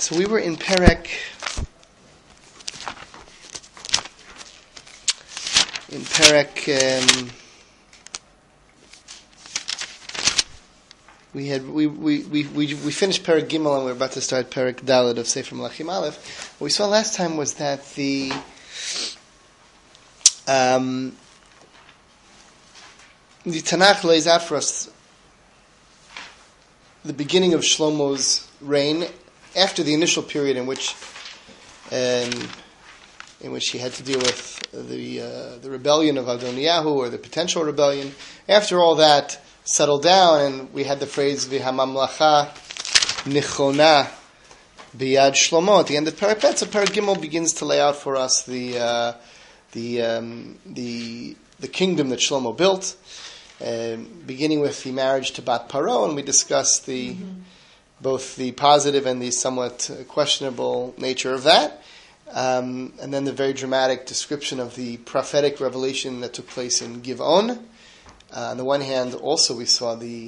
So we were in Perek. We finished Perek Gimel and we're about to start Perek Daled of Sefer Melachim Aleph. What we saw last time was that the Tanakh lays out for us the beginning of Shlomo's reign after the initial period in which he had to deal with the rebellion of Adoniyahu, or the potential rebellion. After all that settled down, and we had the phrase "V'hamamlacha nichona biyad Shlomo" at the end of Perek Bet. So Perek Gimel begins to lay out for us the kingdom that Shlomo built, beginning with the marriage to Bat Paro, and we discussed both the positive and the somewhat questionable nature of that. And then the very dramatic description of the prophetic revelation that took place in Giv'on. On the one hand, also we saw the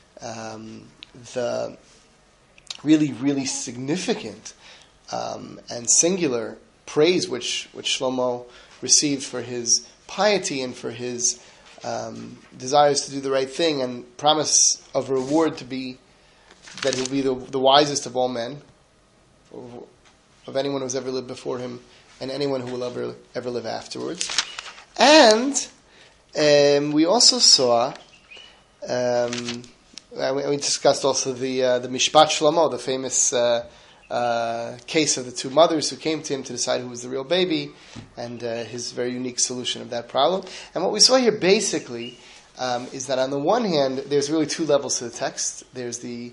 really, really significant and singular praise which Shlomo received for his piety and for his desires to do the right thing, and promise of reward that he'll be the wisest of all men, of anyone who's ever lived before him, and anyone who will ever live afterwards. And we also saw, we discussed also the Mishpat Shlomo, the famous case of the two mothers who came to him to decide who was the real baby, and his very unique solution of that problem. And what we saw here basically is that on the one hand, there's really two levels to the text. There's the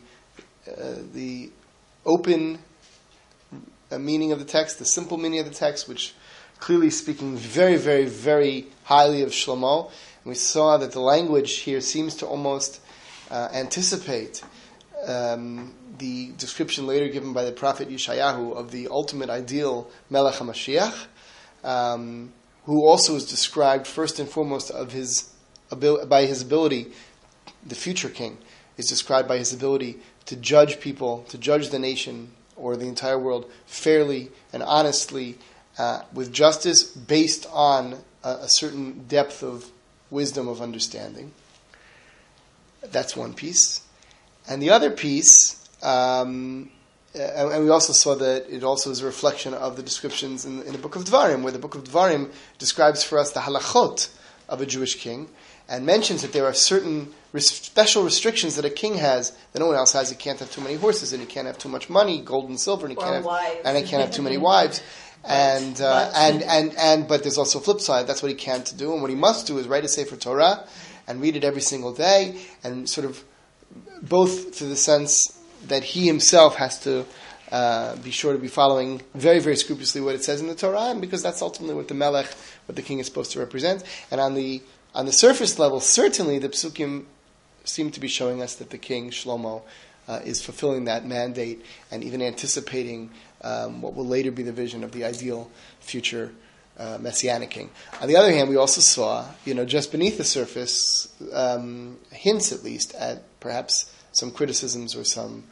open meaning of the text, the simple meaning of the text, which clearly speaking very, very, very highly of Shlomo. And we saw that the language here seems to almost anticipate the description later given by the prophet Yeshayahu of the ultimate ideal Melech HaMashiach, who also is described first and foremost by his ability. The future king is described by his ability to judge people, to judge the nation or the entire world fairly and honestly, with justice based on a certain depth of wisdom of understanding. That's one piece. And the other piece, and we also saw that it also is a reflection of the descriptions in the book of Dvarim, where the book of Dvarim describes for us the halachot of a Jewish king, and mentions that there are certain special restrictions that a king has that no one else has. He can't have too many horses, and he can't have too much money, gold and silver, and he can't have too many wives. But there's also a flip side. That's what he can't do, and what he must do is write a Sefer Torah and read it every single day, and sort of both to the sense that he himself has to be sure to be following very, very scrupulously what it says in the Torah, and because that's ultimately what the Melech, what the king is supposed to represent. And on the surface level, certainly the Psukim seem to be showing us that the king, Shlomo, is fulfilling that mandate and even anticipating what will later be the vision of the ideal future Messianic king. On the other hand, we also saw, just beneath the surface, hints at least at perhaps some criticisms or some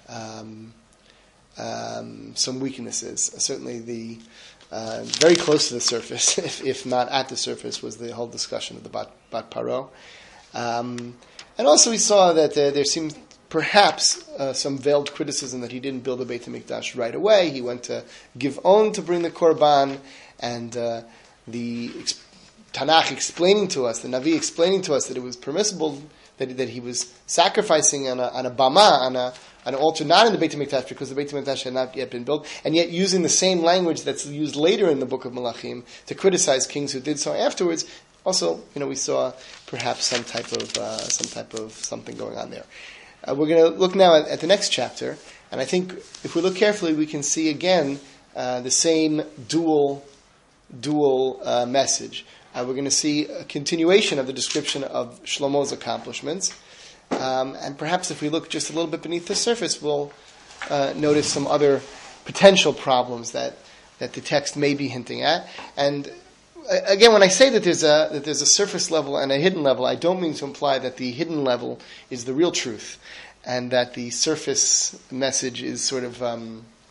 weaknesses. Certainly very close to the surface, if not at the surface, was the whole discussion of the Bat Paro. And also we saw that there seemed perhaps some veiled criticism that he didn't build a Beit HaMikdash right away. He went to Giv'on to bring the Korban, and the Tanakh explaining to us, the Navi explaining to us that it was permissible that he was sacrificing on a bama, on an altar, not in the Beit HaMikdash, because the Beit HaMikdash had not yet been built, and yet using the same language that's used later in the book of Melachim to criticize kings who did so afterwards. Also, we saw perhaps some type of something going on there. We're going to look now at the next chapter, and I think if we look carefully, we can see again the same dual message. We're going to see a continuation of the description of Shlomo's accomplishments, and perhaps if we look just a little bit beneath the surface, we'll notice some other potential problems that the text may be hinting at. And again, when I say that there's a surface level and a hidden level, I don't mean to imply that the hidden level is the real truth, and that the surface message is sort of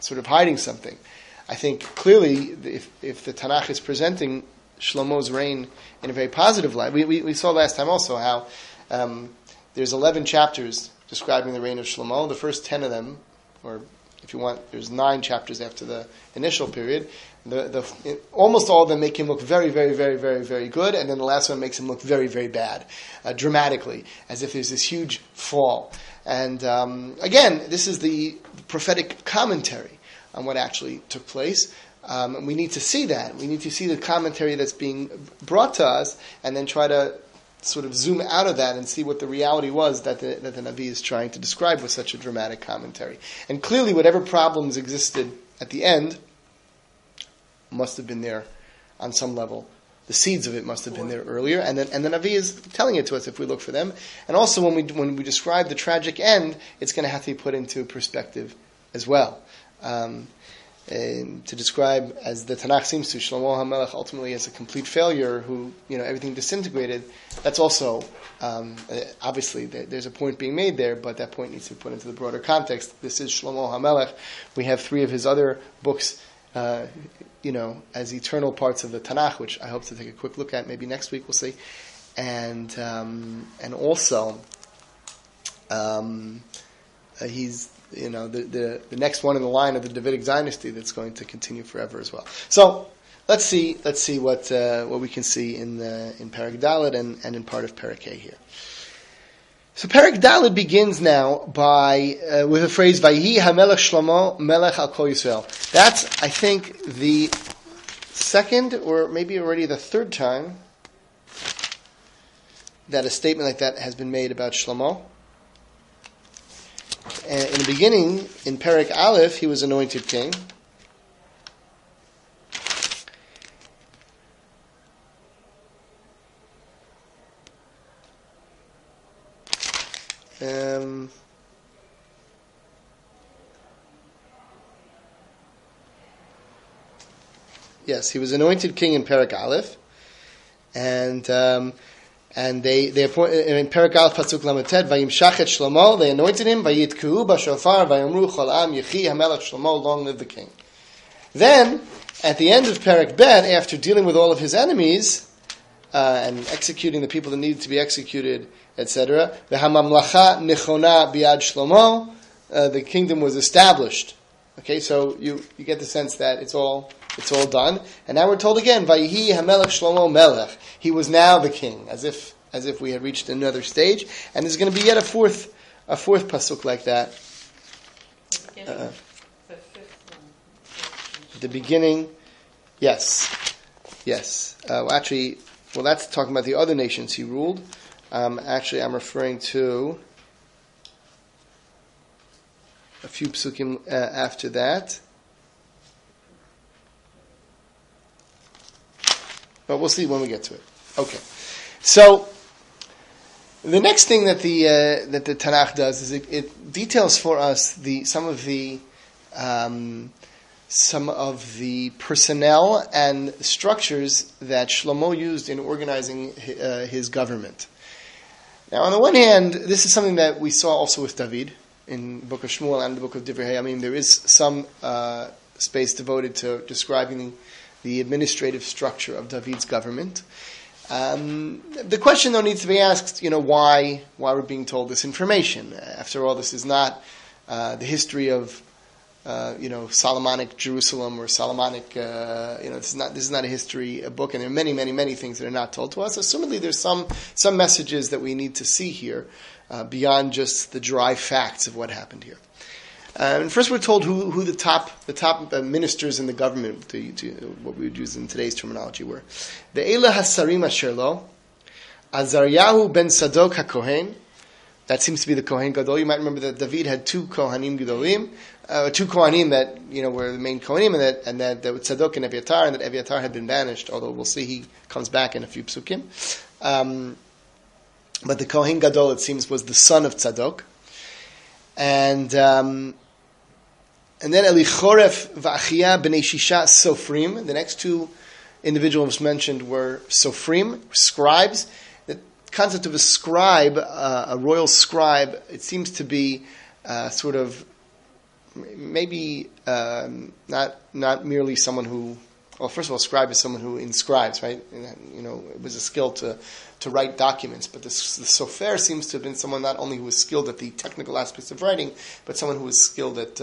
sort of hiding something. I think clearly, if the Tanakh is presenting Shlomo's reign in a very positive light, we saw last time also how there's 11 chapters describing the reign of Shlomo. The first 10 of them, or if you want, there's 9 chapters after the initial period. Almost all of them make him look very, very, very, very, very good, and then the last one makes him look very, very bad, dramatically, as if there's this huge fall. And again, this is the prophetic commentary on what actually took place. And we need to see that. We need to see the commentary that's being brought to us, and then try to sort of zoom out of that and see what the reality was that the Navi is trying to describe with such a dramatic commentary. And clearly, whatever problems existed at the end must have been there on some level. The seeds of it must have been there earlier, and the Navi is telling it to us if we look for them. And also, when we describe the tragic end, it's going to have to be put into perspective as well. To describe, as the Tanakh seems to, Shlomo HaMelech ultimately as a complete failure, who, everything disintegrated. That's also obviously there's a point being made there, but that point needs to be put into the broader context. This is Shlomo HaMelech. We have 3 of his other books, as eternal parts of the Tanakh, which I hope to take a quick look at. Maybe next week we'll see, and also he's the next one in the line of the Davidic dynasty that's going to continue forever as well. So let's see what we can see in Perek Dalet and in part of Perek A here. So Perek Dalet begins now with the phrase Vayihi HaMelech Shlomo Melech Al Kol Yisrael. That's, I think, the second or maybe already the third time that a statement like that has been made about Shlomo. In the beginning, in Perek Aleph, he was anointed king. Yes, he was anointed king in Perek Aleph, and they appointed in Perek Aleph pasuk lameted vayimshach et Shlomo. They anointed him vayitku b'shofar vayamru chol am yechi hamelech Shlomo, long live the king. Then at the end of Perek Bet, after dealing with all of his enemies and executing the people that needed to be executed, etc., the hamamlacha nichona biad Shlomo, the kingdom was established. Okay, so you get the sense that it's all done, and now we're told again, Vayihi Hamelech Shlomo Melech. He was now the king, as if we had reached another stage, and there's going to be yet a fourth pasuk like that. The beginning, yes. Actually, that's talking about the other nations he ruled. Actually, I'm referring to a few psukim after that. But we'll see when we get to it. Okay. So, the next thing that the Tanakh does is it details for us some of the personnel and structures that Shlomo used in organizing his government. Now, on the one hand, this is something that we saw also with David in the book of Shmuel and the book of Divrei Hayamim. There is some space devoted to describing the administrative structure of David's government. The question, though, needs to be asked, why we're being told this information. After all, this is not the history of, Solomonic Jerusalem or Solomonic, this is not a book, and there are many, many, many things that are not told to us. Assumedly, there's some messages that we need to see here beyond just the dry facts of what happened here. And first, we're told who the top ministers in the government, what we would use in today's terminology, were. The Eila Hasarim Asherlo, Azaryahu ben Sadok HaKohen. That seems to be the Kohen Gadol. You might remember that David had 2 Kohanim Gadolim, 2 Kohanim that were the main Kohanim, and that Tzadok and Eviatar, and that Eviatar had been banished. Although we'll see he comes back in a few psukim. But the Kohen Gadol, it seems, was the son of Tzadok, and then Elichoref v'Achia b'nei Shisha Sofrim. The next 2 individuals mentioned were Sofrim, scribes. The concept of a scribe, a royal scribe, it seems to be sort of maybe not merely someone who. Well, first of all, scribe is someone who inscribes, right? It was a skill to write documents. But the sofer seems to have been someone not only who was skilled at the technical aspects of writing, but someone who was skilled at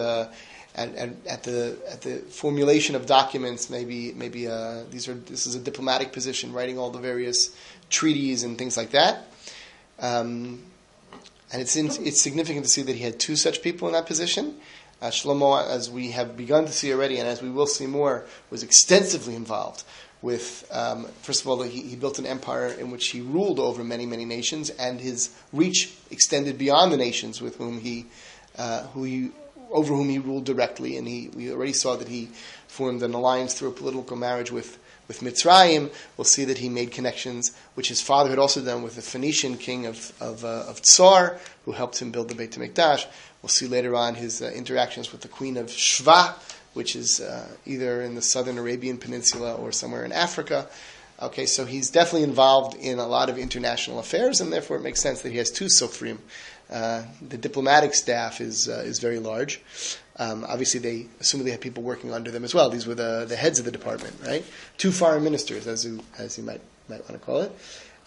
the formulation of documents. Maybe this is a diplomatic position, writing all the various treaties and things like that. And it's significant to see that he had two such people in that position. Shlomo, as we have begun to see already, and as we will see more, was extensively involved with, first of all, he built an empire in which he ruled over many, many nations, and his reach extended beyond the nations with whom over whom he ruled directly. And we already saw that he formed an alliance through a political marriage with Mitzrayim. We'll see that he made connections, which his father had also done with the Phoenician king of Tsar, who helped him build the Beit HaMikdash. We'll see later on his interactions with the queen of Shva, which is either in the southern Arabian Peninsula or somewhere in Africa. Okay, so he's definitely involved in a lot of international affairs, and therefore it makes sense that he has two sofrim. The diplomatic staff is very large. Obviously, they assume they had people working under them as well. These were the heads of the department, right? Two foreign ministers, as you might want to call it.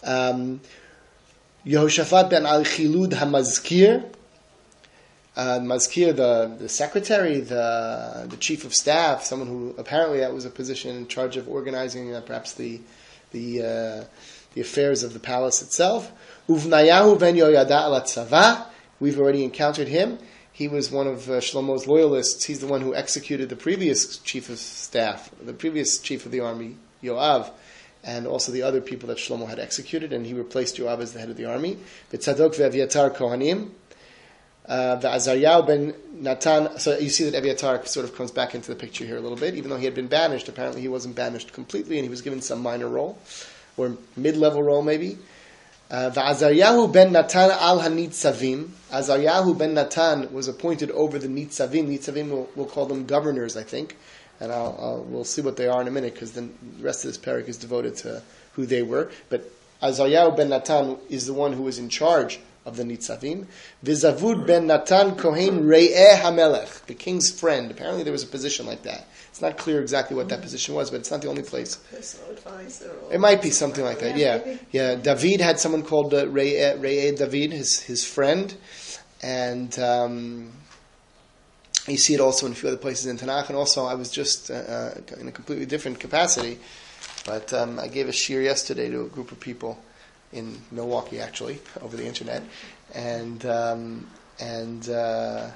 Yehoshaphat ben al-Chilud HaMazkir. Mazkir, the secretary, the chief of staff, someone who apparently that was a position in charge of organizing perhaps the affairs of the palace itself. Uvnayahu ben Yoyada al Tzava. We've already encountered him. He was one of Shlomo's loyalists. He's the one who executed the previous chief of staff, the previous chief of the army, Yoav, and also the other people that Shlomo had executed, and he replaced Yoav as the head of the army. V'tzadok ve'Aviatar Kohanim. The Azariah ben Natan. So you see that Abiatar sort of comes back into the picture here a little bit. Even though he had been banished, apparently he wasn't banished completely, and he was given some minor role, or mid-level role maybe. The Azariah ben Natan al Hanitzavim. Azariah ben Natan was appointed over the Nitzavim. Nitzavim, we'll call them governors, I think, and we'll see what they are in a minute, because the rest of this parak is devoted to who they were. But Azariah ben Natan is the one who was in charge of the Nitzavim. V'Zavud ben Natan Kohen Re'eh HaMelech, the king's friend. Apparently there was a position like that. It's not clear exactly what that position was, but it's not the only place. Personal advisor. It might be something like that, yeah. David had someone called Re'eh David, his friend. And you see it also in a few other places in Tanakh. And also I was just in a completely different capacity. But I gave a shiur yesterday to a group of people in Milwaukee, actually, over the internet, and I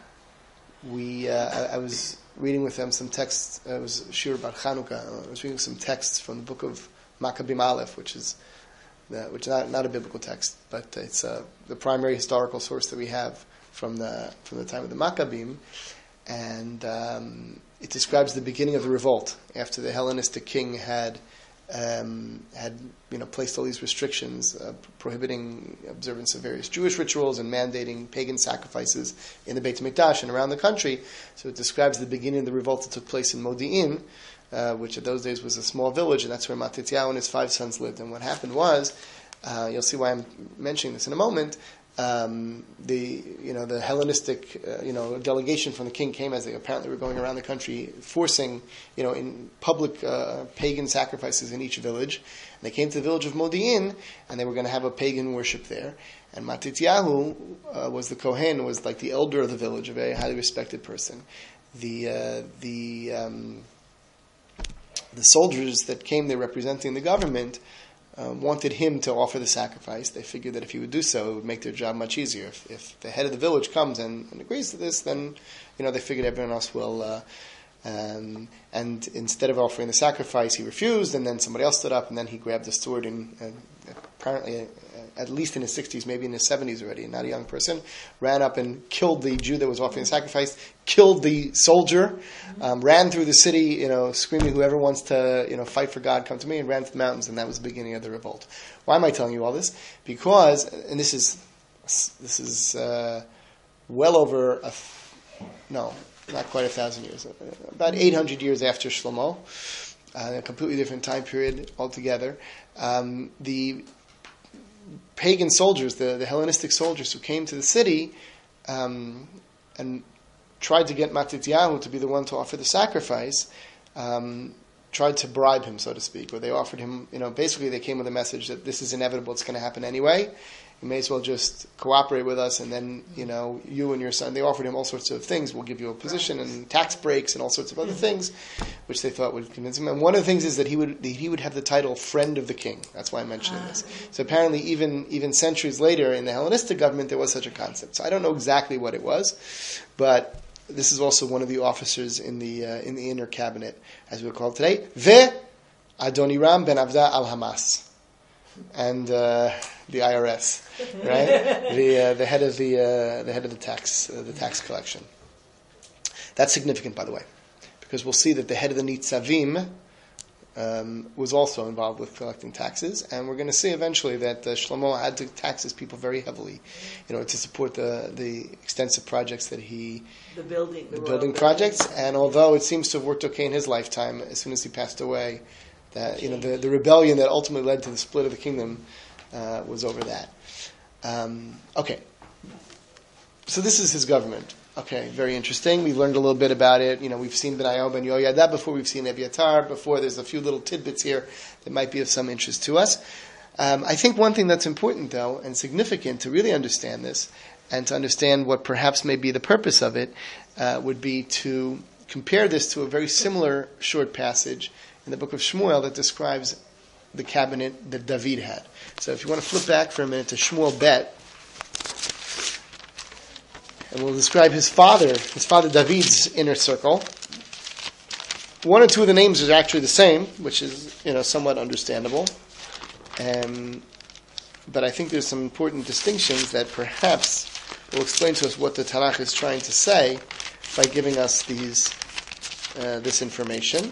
was reading with them some texts. It was a shiur about Chanukah. I was reading some texts from the book of Maccabim Aleph, which is not a biblical text, but it's the primary historical source that we have from the time of the Maccabim, and it describes the beginning of the revolt after the Hellenistic king had placed all these restrictions, prohibiting observance of various Jewish rituals and mandating pagan sacrifices in the Beit HaMikdash and around the country. So it describes the beginning of the revolt that took place in Modi'in, which at those days was a small village, and that's where Matityahu and his 5 sons lived. And what happened was, you'll see why I'm mentioning this in a moment, the Hellenistic delegation from the king came as they apparently were going around the country forcing in public pagan sacrifices in each village. And they came to the village of Modi'in, and they were going to have a pagan worship there. And Matityahu was the Kohen, was like the elder of the village, a very highly respected person. The soldiers that came there representing the government wanted him to offer the sacrifice. They figured that if he would do so, it would make their job much easier. If the head of the village comes and agrees to this, then they figured everyone else will. And instead of offering the sacrifice, he refused, and then somebody else stood up, and then he grabbed the sword and apparently, at least in his 60s, maybe in his 70s already, not a young person, ran up and killed the Jew that was offering the sacrifice, killed the soldier, ran through the city, screaming, "Whoever wants to, fight for God, come to me," and ran to the mountains, and that was the beginning of the revolt. Why am I telling you all this? Because, and this is well over not quite 1,000 years, about 800 years after Shlomo, a completely different time period altogether. The pagan soldiers, the Hellenistic soldiers who came to the city, and tried to get Matityahu to be the one to offer the sacrifice, tried to bribe him, so to speak, or they offered him, basically they came with a message that this is inevitable, it's going to happen anyway. You may as well just cooperate with us, and then, you and your son, they offered him all sorts of things. We'll give you a position and tax breaks and all sorts of other things, which they thought would convince him. And one of the things is that he would have the title Friend of the King. That's why I'm mentioning this. So apparently even centuries later in the Hellenistic government, there was such a concept. So I don't know exactly what it was, but this is also one of the officers in the inner cabinet, as we call it today. Ve Adoniram ben Avda al Hamas. And the IRS, right? The head of the tax collection. That's significant, by the way, because we'll see that the head of the Nitzavim was also involved with collecting taxes, and we're going to see eventually that Shlomo had to tax his people very heavily, to support the extensive projects that the building projects. And although it seems to have worked okay in his lifetime, as soon as he passed away, that the rebellion that ultimately led to the split of the kingdom was over that. Okay, so this is his government. Okay, very interesting. We've learned a little bit about it. We've seen Benayahu ben Yoyada before. We've seen Ebiatar before. There's a few little tidbits here that might be of some interest to us. I think one thing that's important, though, and significant to really understand this, and to understand what perhaps may be the purpose of it, would be to compare this to a very similar short passage in the book of Shmuel that describes the cabinet that David had. So if you want to flip back for a minute to Shmuel Bet, and we'll describe his father David's inner circle. One or two of the names are actually the same, which is somewhat understandable. But I think there's some important distinctions that perhaps will explain to us what the Tanakh is trying to say by giving us this information.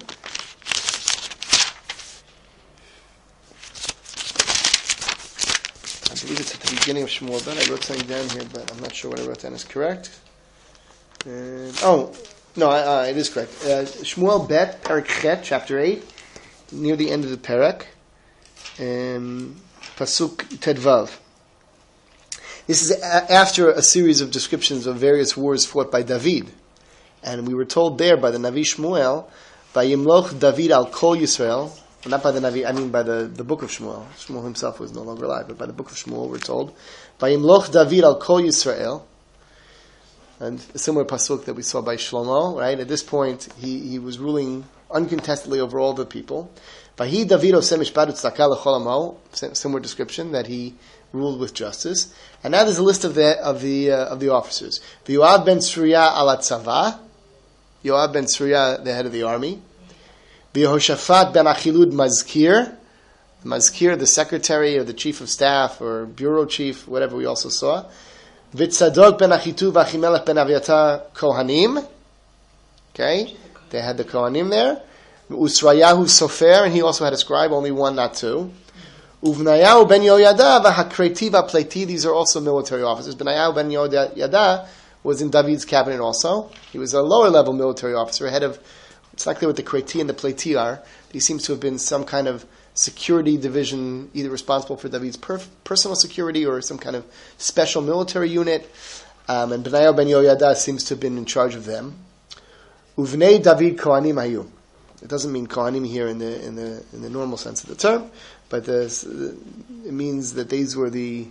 I believe it's at the beginning of Shmuel Ben. I wrote something down here, but I'm not sure what I wrote down is correct. It is correct. Shmuel Bet, Perek Chet, chapter 8, near the end of the Perek, Pasuk Tedvav. This is after a series of descriptions of various wars fought by David. And we were told there by the Navi Shmuel, Vayimloch David al Kol Yisrael, not by the Navi, I mean by the book of Shmuel. Shmuel himself was no longer alive, but by the book of Shmuel we're told, Vayimloch David al Kol Yisrael, and a similar pasuk that we saw by Shlomo, right? At this point, he was ruling uncontestedly over all the people. Vahi David oseh mishpat utzedakah lechol amo, similar description that he ruled with justice. And now there's a list of the officers. Yoav ben Tzruya al tzava, Yoav ben Tzruya, the head of the army. Yehoshaphat ben Achilud Mazkir, the secretary or the chief of staff or bureau chief, whatever we also saw. Vitzadok ben Achituv Achimelech ben Aviatar Kohanim. Okay, they had the Kohanim there. Usrayahu Sofer, and he also had a scribe, only one, not two. Uvnayahu ben Yoyada v'Hakreti v'Pleti. These are also military officers. Benayahu ben Yoyada was in David's cabinet also. He was a lower level military officer, head of. It's not clear what the Kreti and the Pleti are. He seems to have been some kind of security division, either responsible for David's personal security or some kind of special military unit. And Benayahu ben Yoyada seems to have been in charge of them. Uvnei David Kohanim hayu. It doesn't mean Kohanim here in the normal sense of the term, but it means that these were the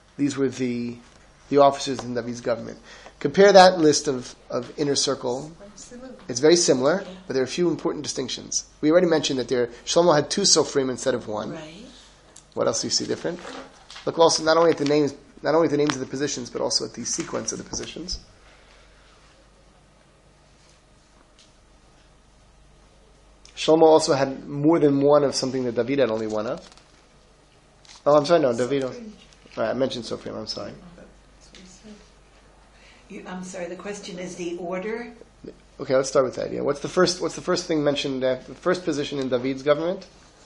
officers in David's government. Compare that list of inner circle. It's very similar, but there are a few important distinctions. We already mentioned that Shlomo had two sofrim instead of one. Right. What else do you see different? Look also not only at the names of the positions, but also at the sequence of the positions. Shlomo also had more than one of something that David had only one of. Oh, I'm sorry, no, David. I mentioned sofrim. I'm sorry. I'm sorry. The question is the order. Okay, let's start with that. Yeah, what's the first thing mentioned? The first position in David's government.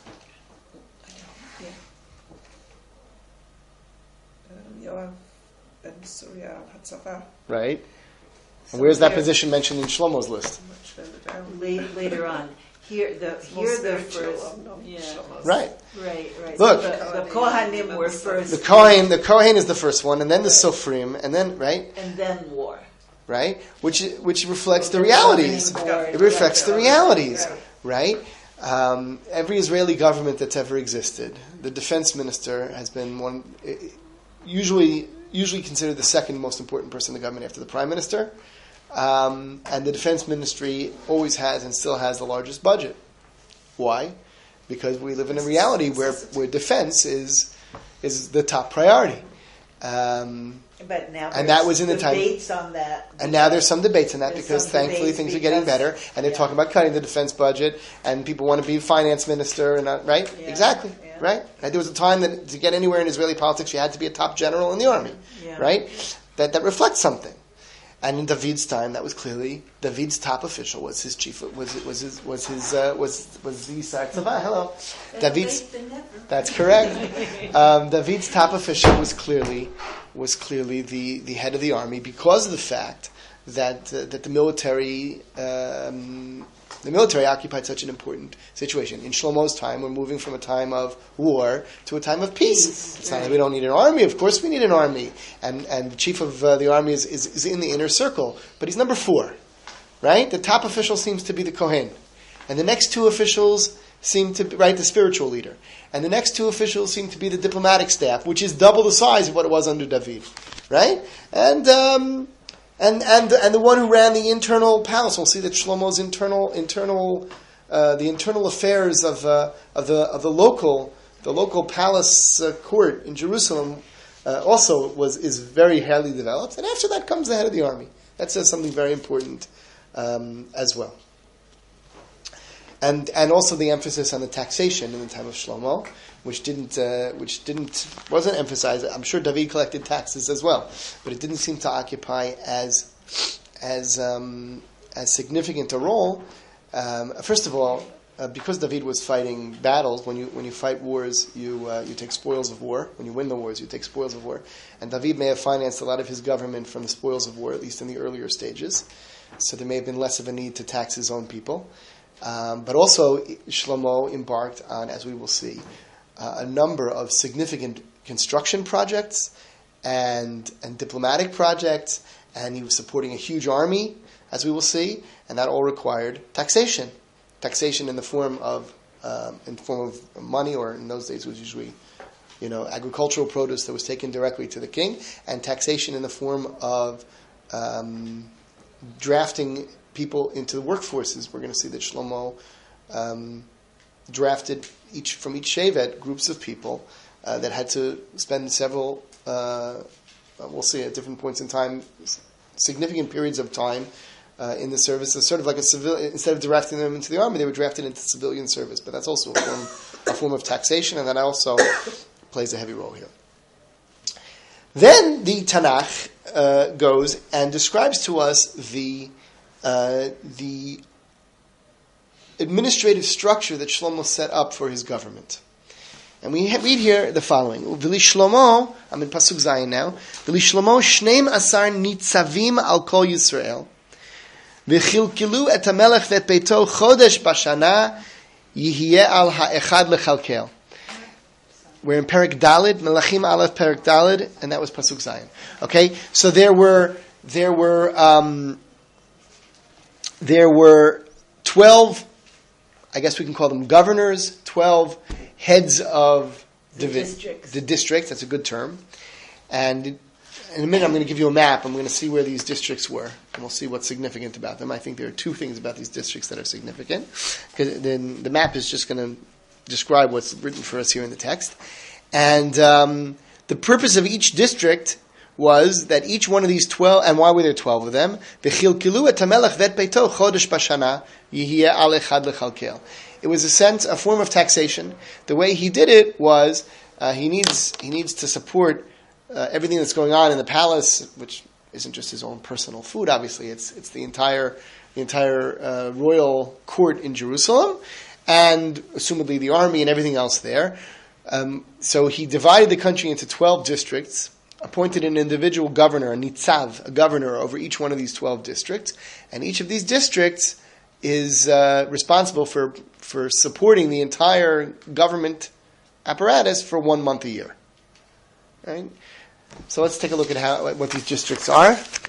Yoav ben Tzruya al-Hatzava. Right. And where's that position mentioned in Shlomo's list? Later on. Here the first. Yeah. Right. So Look, the Kohanim were first. The Kohen is the first one, and then the Sofrim, and then right. And then war. right? Which reflects the realities. It reflects the realities, right? Every Israeli government that's ever existed, the defense minister has been usually considered the second most important person in the government after the prime minister. And the defense ministry always has and still has the largest budget. Why? Because we live in a reality where defense is the top priority. But now and that was in the time. Debates on that. And now there's some debates on that because thankfully things are getting better, and they're talking about cutting the defense budget, and people want to be finance minister, and right? Yeah, exactly, yeah. Right? And there was a time that to get anywhere in Israeli politics, you had to be a top general in the army, right? That reflects something. And in David's time, that was clearly David's top official was his chief was the Yisrael Tzava. Hello, David's. That's correct. David's top official was clearly the head of the army because of the fact that the military occupied such an important situation. In Shlomo's time, we're moving from a time of war to a time of peace. It's not that we don't need an army. Of course we need an army. And the chief of the army is in the inner circle. But he's number 4. Right? The top official seems to be the Kohen. And the next 2 officials seem to be, right, the spiritual leader. And the next 2 officials seem to be the diplomatic staff, which is double the size of what it was under David. Right? And the one who ran the internal palace. We'll see that Shlomo's internal affairs of the local palace court in Jerusalem also is very highly developed. And after that comes the head of the army. That says something very important as well. And also the emphasis on the taxation in the time of Shlomo, which wasn't emphasized. I'm sure David collected taxes as well, but it didn't seem to occupy as significant a role. First of all, because David was fighting battles, when you fight wars, you take spoils of war. When you win the wars, you take spoils of war. And David may have financed a lot of his government from the spoils of war, at least in the earlier stages. So there may have been less of a need to tax his own people. But also, Shlomo embarked on, as we will see, a number of significant construction projects and diplomatic projects, and he was supporting a huge army, as we will see, and that all required taxation. Taxation in the form of money, or in those days it was usually, agricultural produce that was taken directly to the king, and taxation in the form of drafting people into the workforces. We're going to see that Shlomo drafted from each shevet groups of people that had to spend several, we'll see at different points in time, significant periods of time in the service. It's sort of like a civilian. Instead of drafting them into the army, they were drafted into civilian service. But that's also a form of taxation, and that also plays a heavy role here. Then the Tanakh goes and describes to us the administrative structure that Shlomo set up for his government. And we read here the following. V'li Shlomo, I'm in Pasuk Zayin now. V'li Shlomo shneim asar nitzavim al kol Yisrael. V'chilkilu et hamelech v'et beito chodesh bashana yihiyeh al ha'echad lechalkel. We're in Perek Daled, Melachim Aleph Perek Daled, and that was Pasuk Zayin. Okay? So there were 12, I guess we can call them governors, 12 heads of the districts. That's a good term. And in a minute I'm going to give you a map. I'm going to see where these districts were, and we'll see what's significant about them. I think there are 2 things about these districts that are significant, because then the map is just going to describe what's written for us here in the text. And the purpose of each district was that each one of these 12, and why were there 12 of them? It was a form of taxation. The way he did it was he needs to support everything that's going on in the palace, which isn't just his own personal food. Obviously, it's the entire royal court in Jerusalem, and assumedly the army and everything else there. So he divided the country into 12 districts, appointed an individual governor, a nitzav, a governor over each one of these 12 districts, and each of these districts is responsible for supporting the entire government apparatus for 1 month a year. Right? So let's take a look at what these districts are.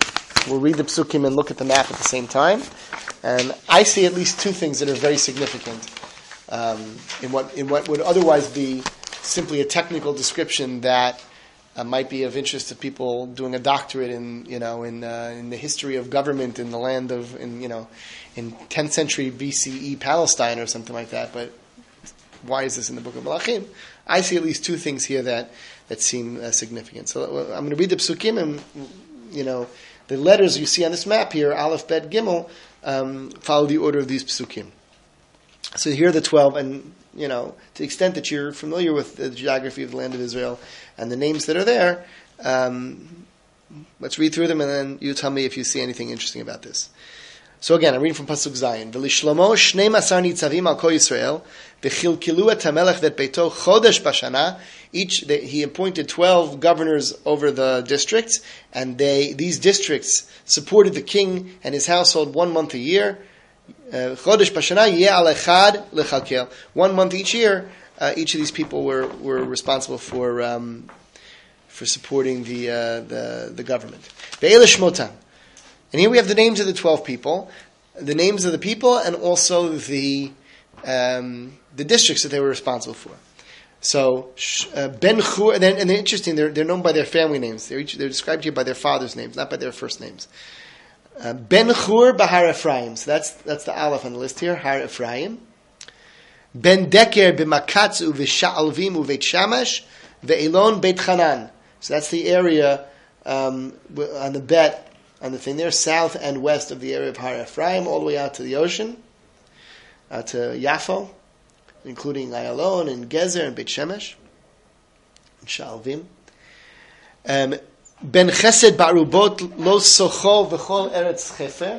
We'll read the psukim and look at the map at the same time. And I see at least two things that are very significant in what would otherwise be simply a technical description that might be of interest to people doing a doctorate in the history of government in the land of in 10th century BCE Palestine or something like that. But why is this in the book of Malachim? I see at least two things here that seem significant. So I'm going to read the psukim, and the letters you see on this map here, Aleph, Bet, Gimel, follow the order of these psukim. So here are the 12, and to the extent that you're familiar with the geography of the land of Israel and the names that are there, let's read through them, and then you tell me if you see anything interesting about this. So again, I'm reading from Pasuk Zayin. V'lishlomo shnei masar nitzavim al kol Yisrael v'chilkilu et hamelech vet beito chodesh bashana. He appointed 12 governors over the districts, and these districts supported the king and his household 1 month a year. Chodesh bashana yeh al echad lechalkel. 1 month each year. Each of these people were responsible for supporting the government. Ve'ele shmotam. And here we have the names of the 12 people, the names of the people, and also the districts that they were responsible for. So Ben Chur, and they're interesting. They're known by their family names. They're described here by their fathers' names, not by their first names. Ben Chur b'Har Ephraim. So that's the Aleph on the list here. Har Ephraim. Ben Deker b'Makatz u'v'Sha'alvim u'Veit Shamash ve'Elon Beit Hanan. So that's the area on the bet. On the thing there, south and west of the area of Har Ephraim, all the way out to the ocean, to Yafo, including Ayalon and Gezer and Beit Shemesh, and Sha'alvim. Ben Chesed Ba'arubot Lo Socho V'chol Eretz Chefer.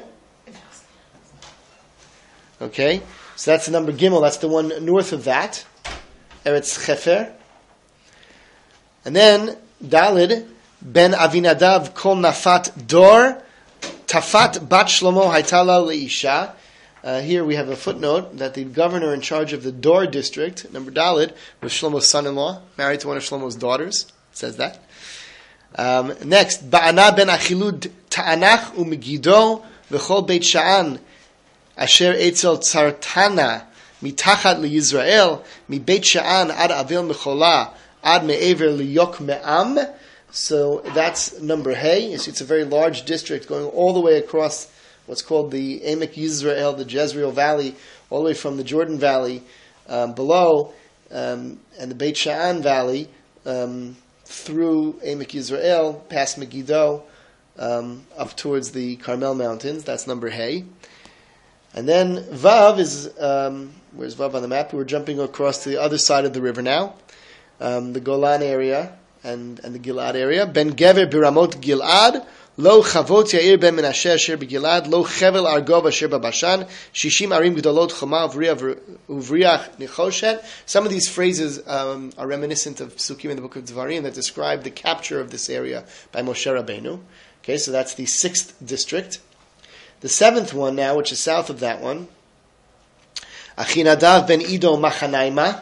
Okay, so that's the number Gimel. That's the one north of that, Eretz Chefer. And then Dalid. Ben Avinadav Kol Nafat Dor Tafat Bat Shlomo Haitala Leisha. Here we have a footnote that the governor in charge of the Dor district, number Dalid, was Shlomo's son-in-law, married to one of Shlomo's daughters. It says that. Next, Ba'ana Ben Achilud Ta'anach U'Megido V'chol Beit Sha'an Asher Eitzel Tzartana Mitachat LeYisrael Mi Beit Sha'an Ad Avil Mechola Ad Me'ever Liyok Me'am. So that's number Hey. You see, it's a very large district going all the way across what's called the Emek Yisrael, the Jezreel Valley, all the way from the Jordan Valley below, and the Beit Sha'an Valley through Emek Yisrael, past Megiddo, up towards the Carmel Mountains. That's number Hey. And then Vav is, where's Vav on the map? We're jumping across to the other side of the river now, the Golan area. And the Gilad area. Ben Gever Biramot Gilad, Lo Chavot Yair Ben Menashe Asher B'Gilad, Lo Chevel Argov Asher B'Bashan, Shishim Arim Gdolot Choma Uvriach Nechoshet. Some of these phrases are reminiscent of Psukim in the book of Devarim that describe the capture of this area by Moshe Rabbeinu. Okay, so that's the 6th district. The 7th one now, which is south of that one, Achinadav Ben Ido Machanaima.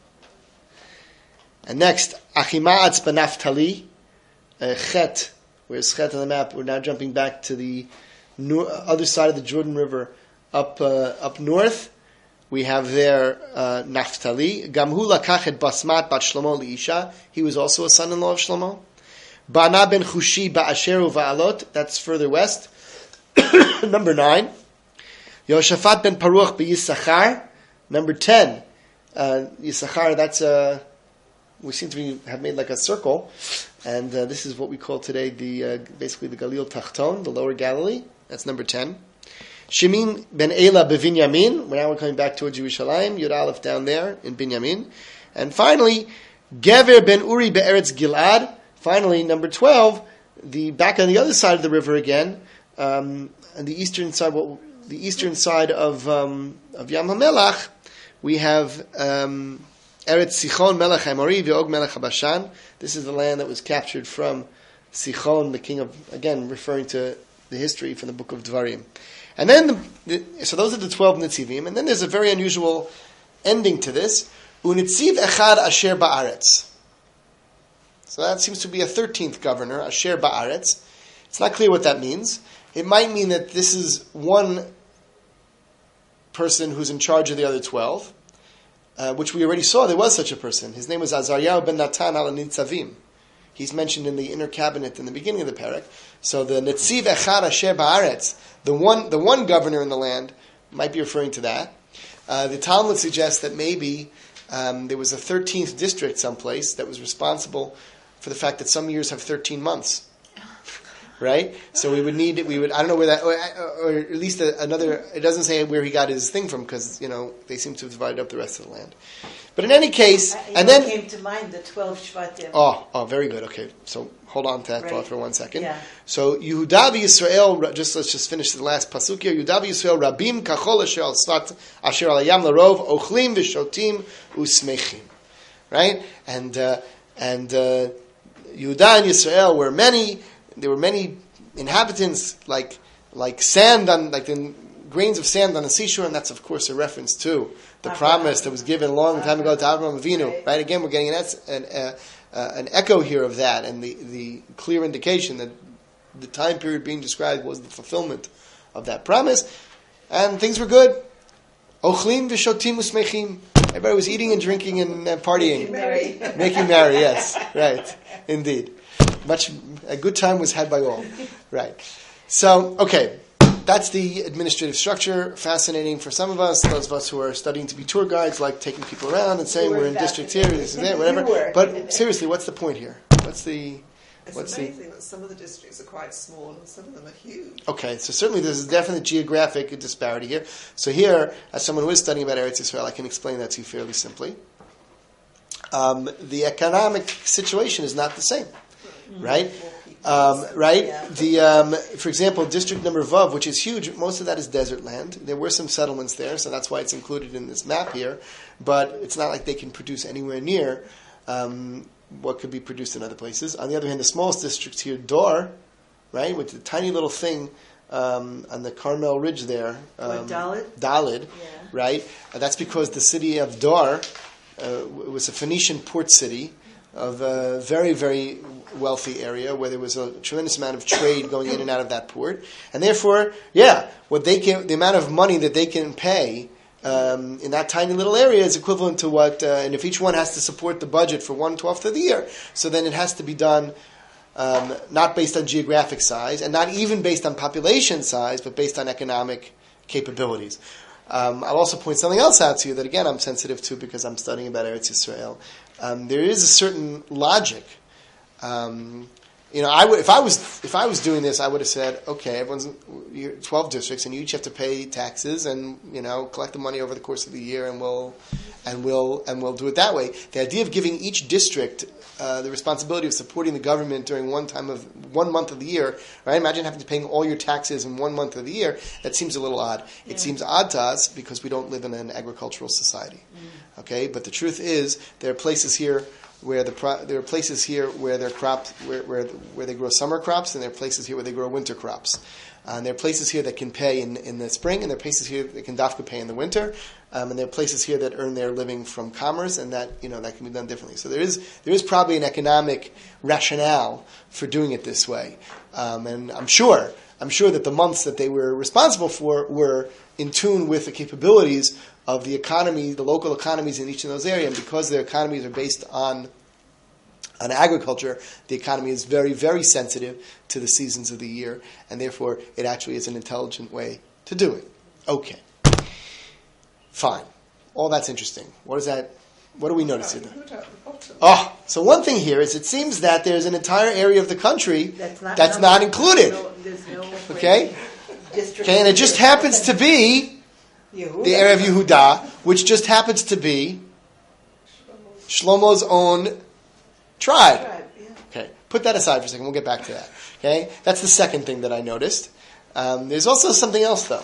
And next, Achimaatz ben Naphtali, Chet. Where's Chet on the map? We're now jumping back to the other side of the Jordan River, up north. We have there Naphtali. Gamhu lakach et Basmat bat Shlomo liisha. He was also a son-in-law of Shlomo. Bana ben Chushi ba'asher uva'alot. That's further west. Number 9. Yoshafat ben Paruach b'Yisachar. Number 10. Yisachar, that's we seem to have made like a circle, and this is what we call today basically the Galil Tachton, the Lower Galilee. That's number 10. Shemin ben Ela beVinyamin. Now we're coming back towards Yerushalayim. Yud Aleph down there in Binyamin, and finally Gever ben Uri be'Eretz Gilad. Finally, number 12, back on the other side of the river again, on the eastern side. The eastern side of Yam HaMelach, we have. Eretz Sichon Melech HaMori Ve'og Melech HaBashan. This is the land that was captured from Sichon, the king of, again, referring to the history from the book of Devarim. And then, so those are the 12 Nitzivim. And then there's a very unusual ending to this. Unitziv Echad Asher Ba'aretz. So that seems to be a 13th governor, Asher Ba'aretz. It's not clear what that means. It might mean that this is one person who's in charge of the other 12, which we already saw there was such a person. His name was Azariah ben Natan al-Nitzavim. He's mentioned in the inner cabinet in the beginning of the parak. So the Netziv Echad Asher Ba'aretz, the one governor in the land, might be referring to that. The Talmud suggests that maybe there was a 13th district someplace that was responsible for the fact that some years have 13 months. Right? So we would, I don't know where that, or at least another, it doesn't say where he got his thing from, because, they seem to have divided up the rest of the land. But in any case, and then came to mind the 12 Shvatim. Oh, very good. Okay, so hold on to that thought for 1 second. Yeah. So Yehuda v'Yisrael, let's just finish the last pasuk here. Yehuda v'Yisrael rabim kachol asher al sfat asher al hayam larov ochlim v'shotim usmechim. Right? And Yehuda and Yisrael were many. There were many inhabitants, like sand on, like the grains of sand on the seashore, and that's of course a reference to the promise that was given a long time ago to Avraham Avinu. Right? Again, we're getting an echo here of that, and the clear indication that the time period being described was the fulfillment of that promise, and things were good. Ochlim v'shotim usmechim. Everybody was eating and drinking and partying, making merry. Yes, right, indeed. A good time was had by all. Right. So, okay. That's the administrative structure. Fascinating for some of us. Those of us who are studying to be tour guides like taking people around and saying we're in district here, this is it, whatever. But seriously, what's the point here? It's amazing that some of the districts are quite small and some of them are huge. Okay, so certainly there's a definite geographic disparity here. So here, as someone who is studying about Eretz Yisrael, I can explain that to you fairly simply. The economic situation is not the same. Right? Right? Yeah. For example, district number Vav, which is huge, most of that is desert land. There were some settlements there, so that's why it's included in this map here. But it's not like they can produce anywhere near what could be produced in other places. On the other hand, the smallest district here, Dor, right, with the tiny little thing on the Carmel Ridge there. Dalid, right? That's because the city of Dor was a Phoenician port city of a very, very wealthy area where there was a tremendous amount of trade going in and out of that port, and therefore, the amount of money that they can pay in that tiny little area is equivalent to what, and if each one has to support the budget for 1/12 of the year, so then it has to be done not based on geographic size, and not even based on population size, but based on economic capabilities. I'll also point something else out to you that, again, I'm sensitive to because I'm studying about Eretz Yisrael. There is a certain logic. If I was doing this, I would have said, okay, everyone's 12 districts, and you each have to pay taxes, and collect the money over the course of the year, and we'll do it that way. The idea of giving each district the responsibility of supporting the government during one month of the year, right? Imagine having to pay all your taxes in 1 month of the year. That seems a little odd. Yeah. It seems odd to us because we don't live in an agricultural society. Okay, but the truth is there are places here where they grow summer crops, and there are places here where they grow winter crops. And there are places here that can pay in the spring, and there are places here that can dafka pay in the winter. And there are places here that earn their living from commerce, and that that can be done differently. So there is probably an economic rationale for doing it this way. And I'm sure that the months that they were responsible for were in tune with the capabilities of the economy, the local economies in each of those areas. And because their economies are based on agriculture, the economy is very, very sensitive to the seasons of the year, and therefore it actually is an intelligent way to do it. Okay. Fine. All that's interesting. What do we notice here? So one thing here is it seems that there's an entire area of the country that's not included. Okay? Okay, and it just happens to be the area of Yehuda, which just happens to be Shlomo's own tribe. Okay, put that aside for a second. We'll get back to that. Okay, that's the second thing that I noticed. There's also something else, though.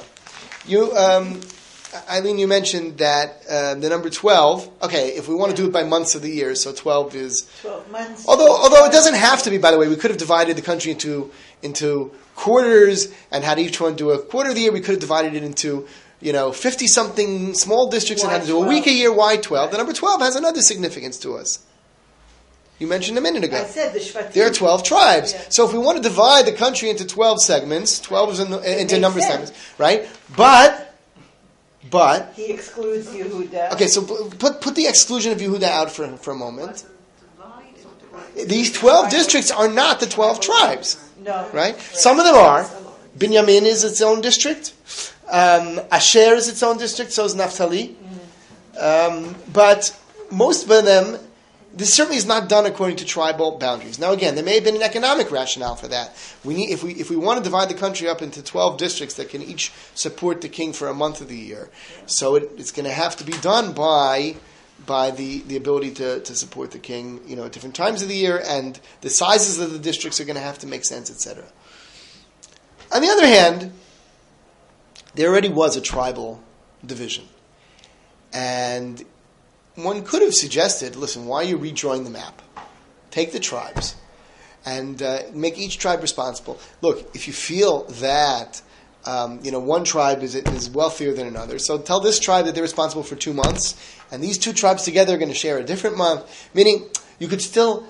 Eileen, you mentioned that the number 12. Okay, if we want to do it by months of the year, so 12 is 12 months. Although it doesn't have to be. By the way, we could have divided the country into quarters and had each one do a quarter of the year. We could have divided it into 50-something small districts and had to do a week a year. Why 12? The number 12 has another significance to us. You mentioned a minute ago. I said the Shvatim. There are 12 tribes. Yeah. So if we want to divide the country into 12 segments, 12 is into number sense. segments, right? But He excludes Yehuda. okay, so put the exclusion of Yehuda out for a moment. These 12 districts are not the 12 tribes, No. right? Some of them are. Binyamin is its own district. Asher is its own district. So is Naphtali. But most of them, this certainly is not done according to tribal boundaries. Now, again, there may have been an economic rationale for that. If we want to divide the country up into 12 districts that can each support the king for a month of the year, so it's going to have to be done by the ability to support the king, at different times of the year, and the sizes of the districts are going to have to make sense, etc. On the other hand, there already was a tribal division, and one could have suggested, listen, why are you redrawing the map? Take the tribes and make each tribe responsible. Look, if you feel that one tribe is wealthier than another, so tell this tribe that they're responsible for 2 months, and these two tribes together are going to share a different month. Meaning, you could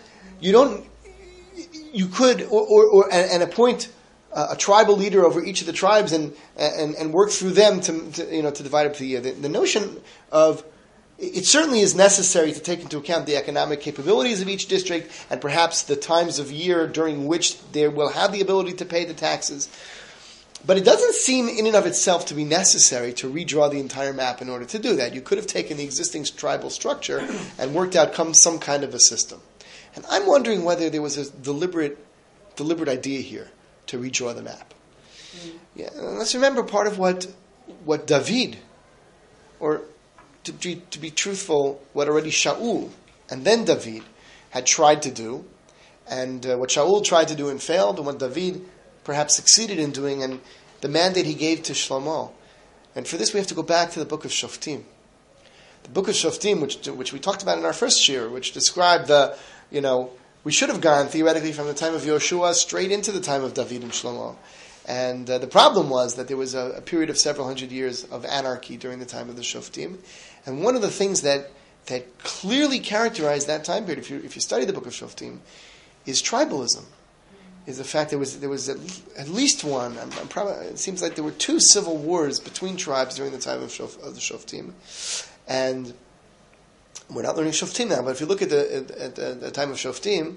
appoint a tribal leader over each of the tribes and work through them to divide up the year. The notion of it certainly is necessary to take into account the economic capabilities of each district and perhaps the times of year during which they will have the ability to pay the taxes. But it doesn't seem in and of itself to be necessary to redraw the entire map in order to do that. You could have taken the existing tribal structure and worked out some kind of a system. And I'm wondering whether there was a deliberate idea here to redraw the map. Yeah, and let's remember part of what David, or to be truthful, what already Shaul and then David had tried to do, and what Shaul tried to do and failed, and what David perhaps succeeded in doing, and the mandate he gave to Shlomo. And for this we have to go back to the book of Shoftim. The book of Shoftim, which we talked about in our first year, which described we should have gone theoretically from the time of Yoshua straight into the time of David and Shlomo. And the problem was that there was a period of several hundred years of anarchy during the time of the Shoftim. And one of the things that clearly characterized that time period, if you study the book of Shoftim, is tribalism. Is the fact there was at least one. It seems like there were 2 civil wars between tribes during the time of the Shoftim, and we're not learning Shoftim now. But if you look at the time of Shoftim,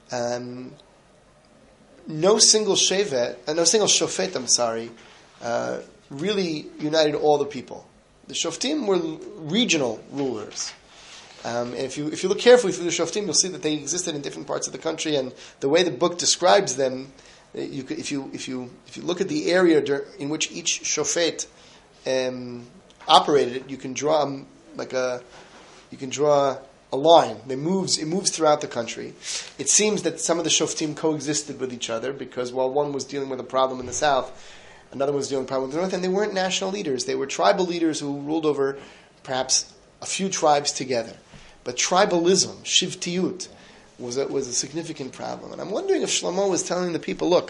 no single shofet, really united all the people. The Shoftim were regional rulers. If you look carefully through the Shoftim, you'll see that they existed in different parts of the country, and the way the book describes them, if you look at the area in which each Shofet operated, you can draw a line. It moves throughout the country. It seems that some of the Shoftim coexisted with each other because while one was dealing with a problem in the south, another one was dealing with a problem in the north, and they weren't national leaders. They were tribal leaders who ruled over perhaps a few tribes together. But tribalism, shivtiyut, was a significant problem. And I'm wondering if Shlomo was telling the people, look,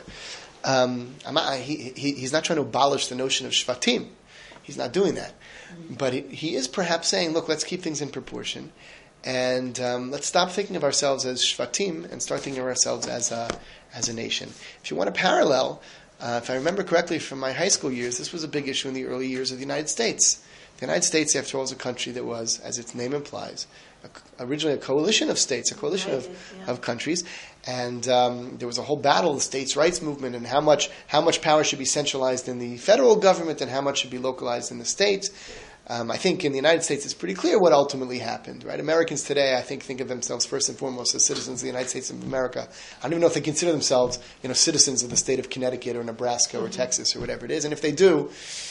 he's not trying to abolish the notion of shvatim. He's not doing that. But he is perhaps saying, look, let's keep things in proportion. And let's stop thinking of ourselves as shvatim and start thinking of ourselves as a nation. If you want a parallel, if I remember correctly from my high school years, this was a big issue in the early years of the United States. The United States, after all, is a country that was, as its name implies, originally a coalition of states, a coalition of countries, and there was a whole battle, the states' rights movement, and how much power should be centralized in the federal government and how much should be localized in the states. I think in the United States it's pretty clear what ultimately happened, right? Americans today, I think of themselves first and foremost as citizens of the United States of America. I don't even know if they consider themselves, citizens of the state of Connecticut or Nebraska or Texas or whatever it is. And if they do,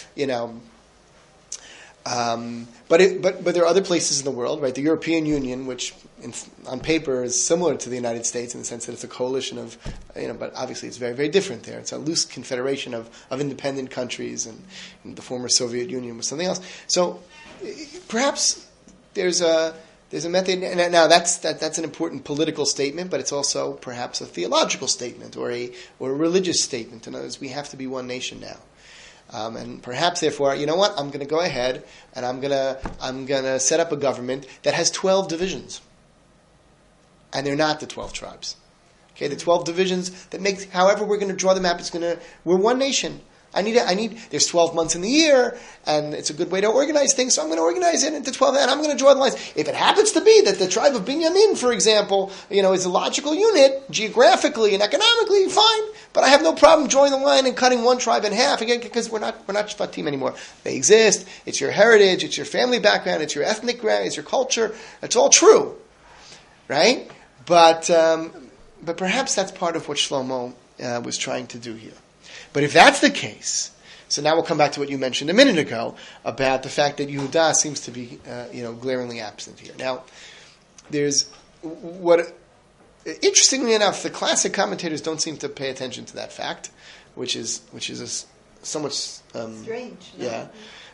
but there are other places in the world, right? The European Union, which on paper is similar to the United States in the sense that it's a coalition of, but obviously it's very, very different there. It's a loose confederation of independent countries, and the former Soviet Union was something else. So perhaps there's a method. Now that's an important political statement, but it's also perhaps a theological statement or a religious statement. In other words, we have to be one nation now. And perhaps, therefore, you know what? I'm going to go ahead and I'm going to set up a government that has 12 divisions. and they're not the 12 tribes. Okay, the 12 divisions that make, however we're going to draw the map, we're one nation. There's 12 months in the year, and it's a good way to organize things, so I'm going to organize it into 12, and I'm going to draw the lines. If it happens to be that the tribe of Binyamin, for example, is a logical unit, geographically and economically, fine, but I have no problem drawing the line and cutting one tribe in half, again, because we're not Shvatim anymore. They exist, it's your heritage, it's your family background, it's your ethnic background, it's your culture, it's all true, right? But perhaps that's part of what Shlomo was trying to do here. But if that's the case, so now we'll come back to what you mentioned a minute ago about the fact that Yehuda seems to be, glaringly absent here. Now, there's interestingly enough, the classic commentators don't seem to pay attention to that fact, which is somewhat strange. Yeah.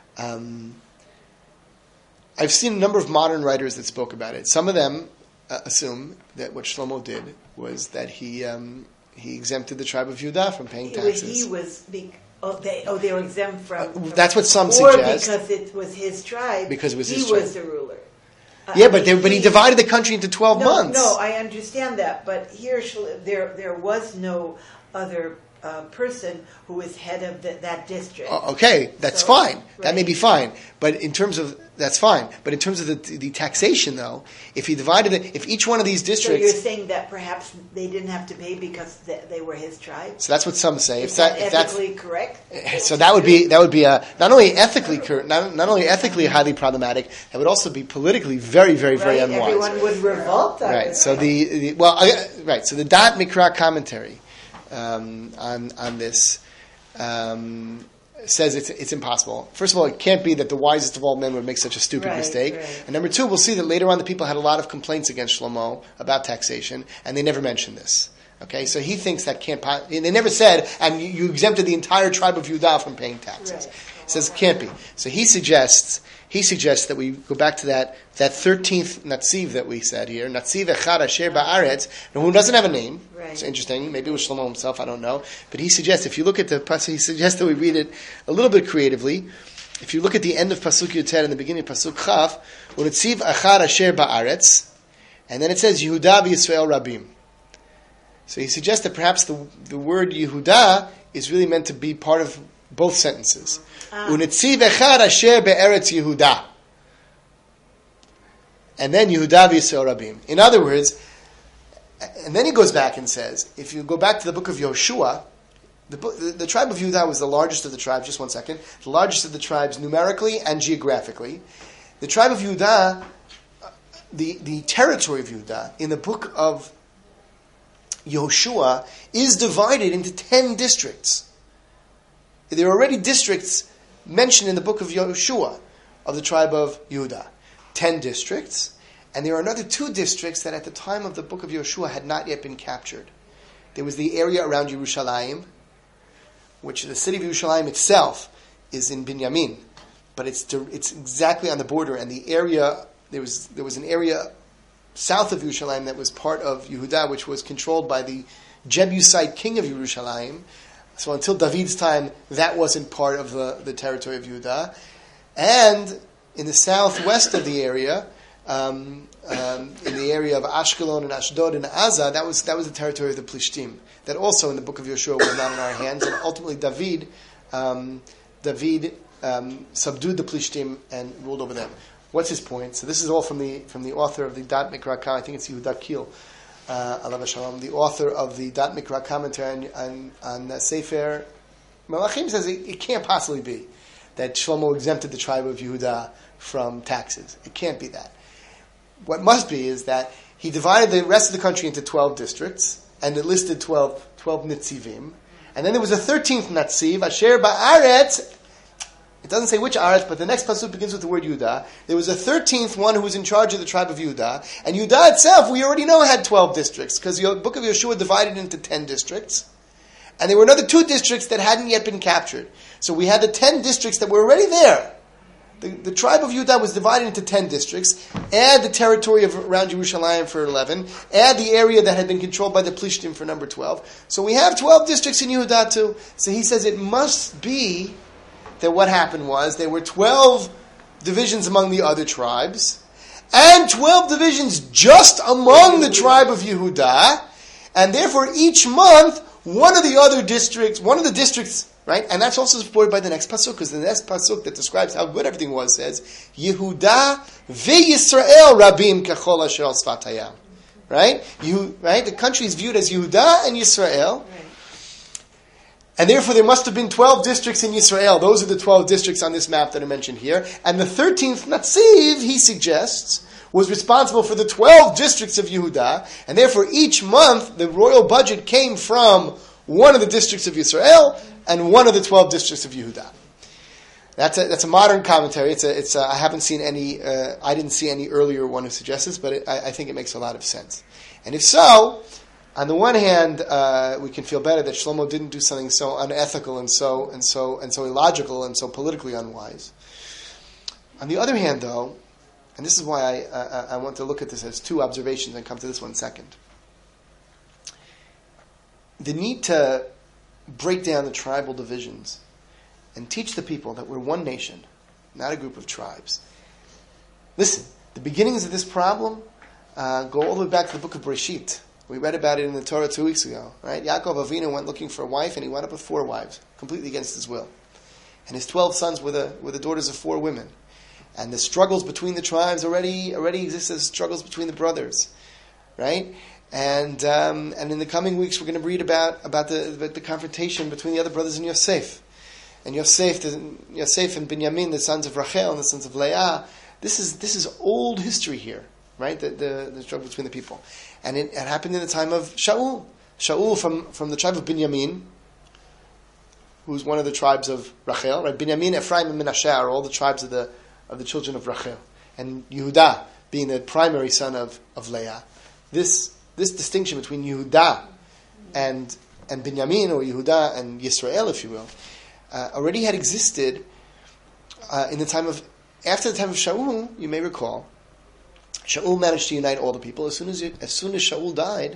I've seen a number of modern writers that spoke about it. Some of them assume that what Shlomo did was that he exempted the tribe of Yehuda from paying taxes. They were exempt from that's what some or suggest. Because it was his tribe. Because it was his he tribe. was the ruler. But he divided the country into 12 months. No, I understand that, but here there was no other person who was head of that district. Okay, that's fine. Right. That may be fine. But in terms of that's fine. But in terms of the taxation, though, if he divided it, if each one of these districts, so you're saying that perhaps they didn't have to pay because they were his tribe. So that's what some say. Is that ethically correct? So that would be not only ethically not only ethically highly problematic, that would also be politically very, very, very unwise. Everyone would revolt. Right. So So the Dat Mikra commentary on this says it's impossible. First of all, it can't be that the wisest of all men would make such a stupid mistake. Right. And number two, we'll see that later on the people had a lot of complaints against Shlomo about taxation, and they never mentioned this. Okay, so he thinks that can't. They never said, and you exempted the entire tribe of Yehuda from paying taxes. Right. He says it can't be. So he suggests that we go back to that 13th Natziv that we said here, Natziv Echad Asher Ba'aretz, who doesn't have a name. Right. It's interesting. Maybe it was Shlomo himself. I don't know. But he suggests, if you look at the pasuk, he suggests that we read it a little bit creatively. If you look at the end of pasuk Yutet and the beginning of pasuk Chaf, Natziv Echad Asher Ba'aretz, and then it says Yehuda v'Yisrael Rabim. So he suggests that perhaps the word Yehuda is really meant to be part of both sentences. Unetziv echad asher be'eretz Yehuda. And then Yehuda v'Yisrael Rabim. In other words, and then he goes back and says, if you go back to the book of Yoshua, the tribe of Yehuda was the largest of the tribes, just one second, the largest of the tribes numerically and geographically. The tribe of Yehuda, the territory of Yehuda, in the book of Yoshua, is divided into 10 districts. There are already districts mentioned in the book of Yoshua of the tribe of Yehuda. 10 districts. And there are another 2 districts that at the time of the book of Yoshua had not yet been captured. There was the area around Yerushalayim, which the city of Yerushalayim itself is in Binyamin. But it's exactly on the border. And the area, there was an area south of Yerushalayim that was part of Yehuda, which was controlled by the Jebusite king of Yerushalayim. So until David's time, that wasn't part of the territory of Yehuda. And in the southwest of the area, in the area of Ashkelon and Ashdod and Azza, that was the territory of the Plishtim. That also in the book of Yoshua was not in our hands. And ultimately David subdued the Plishtim and ruled over them. What's his point? So this is all from the author of the Dat Mikra, I think it's Yehuda Kiel, Alav Shalom, the author of the Dat Mikra commentary on Sefer Malachim, says it can't possibly be that Shlomo exempted the tribe of Yehuda from taxes. It can't be that. What must be is that he divided the rest of the country into 12 districts, and it listed 12 Nitzivim, and then there was a 13th Natziv, Asher Ba'aretz. It doesn't say which Aretz, but the next pasuk begins with the word Yehuda. There was a 13th one who was in charge of the tribe of Yehuda. And Yehuda itself, we already know, had 12 districts, because the book of Yeshua divided into 10 districts. And there were another 2 districts that hadn't yet been captured. So we had the 10 districts that were already there. The tribe of Yehuda was divided into 10 districts. Add the territory of around Yerushalayim for 11. Add the area that had been controlled by the Plishtim for number 12. So we have 12 districts in Yehuda too. So he says it must be that what happened was there were 12 divisions among the other tribes, and 12 divisions just among the tribe of Yehudah, and therefore each month one of the districts, right? And that's also supported by the next pasuk, because the next pasuk that describes how good everything was says, Yehudah veYisrael rabim kachol asher al sfat hayam. Right? Right? The country is viewed as Yehudah and Yisrael. Right. And therefore there must have been 12 districts in Yisrael. Those are the 12 districts on this map that are mentioned here. And the 13th Natziv, he suggests, was responsible for the 12 districts of Yehudah. And therefore each month the royal budget came from one of the districts of Yisrael and one of the 12 districts of Yehudah. That's a modern commentary. I haven't seen any. I didn't see any earlier one who suggests this, but I think it makes a lot of sense. And if so, on the one hand, we can feel better that Shlomo didn't do something so unethical and so illogical and so politically unwise. On the other hand, though, and this is why I want to look at this as two observations and come to this one second. The need to break down the tribal divisions and teach the people that we're one nation, not a group of tribes. Listen, the beginnings of this problem go all the way back to the book of Bereshit. We read about it in the Torah 2 weeks ago, right? Yaakov Avinu went looking for a wife, and he wound up with 4 wives, completely against his will. And his 12 sons were the daughters of 4 women. And the struggles between the tribes already exist as struggles between the brothers, right? And in the coming weeks, we're going to read about the confrontation between the other brothers and Yosef. And Yosef and Binyamin, the sons of Rachel and the sons of Leah. This is old history here, right? The struggle between the people, and it happened in the time of Shaul. Shaul from the tribe of Binyamin, who's one of the tribes of Rachel, right? Binyamin, Ephraim, and Menashe are all the tribes of the children of Rachel, and Yehudah being the primary son of Leah. This distinction between Yehudah and Binyamin, or Yehudah and Yisrael, if you will, already had existed after the time of Shaul. You may recall, Shaul managed to unite all the people. As soon as Shaul died,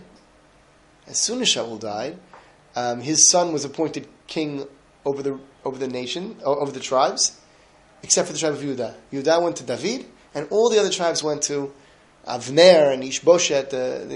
his son was appointed king over the nation, over the tribes, except for the tribe of Yehudah. Yehudah went to David, and all the other tribes went to Avner and Ishboshet,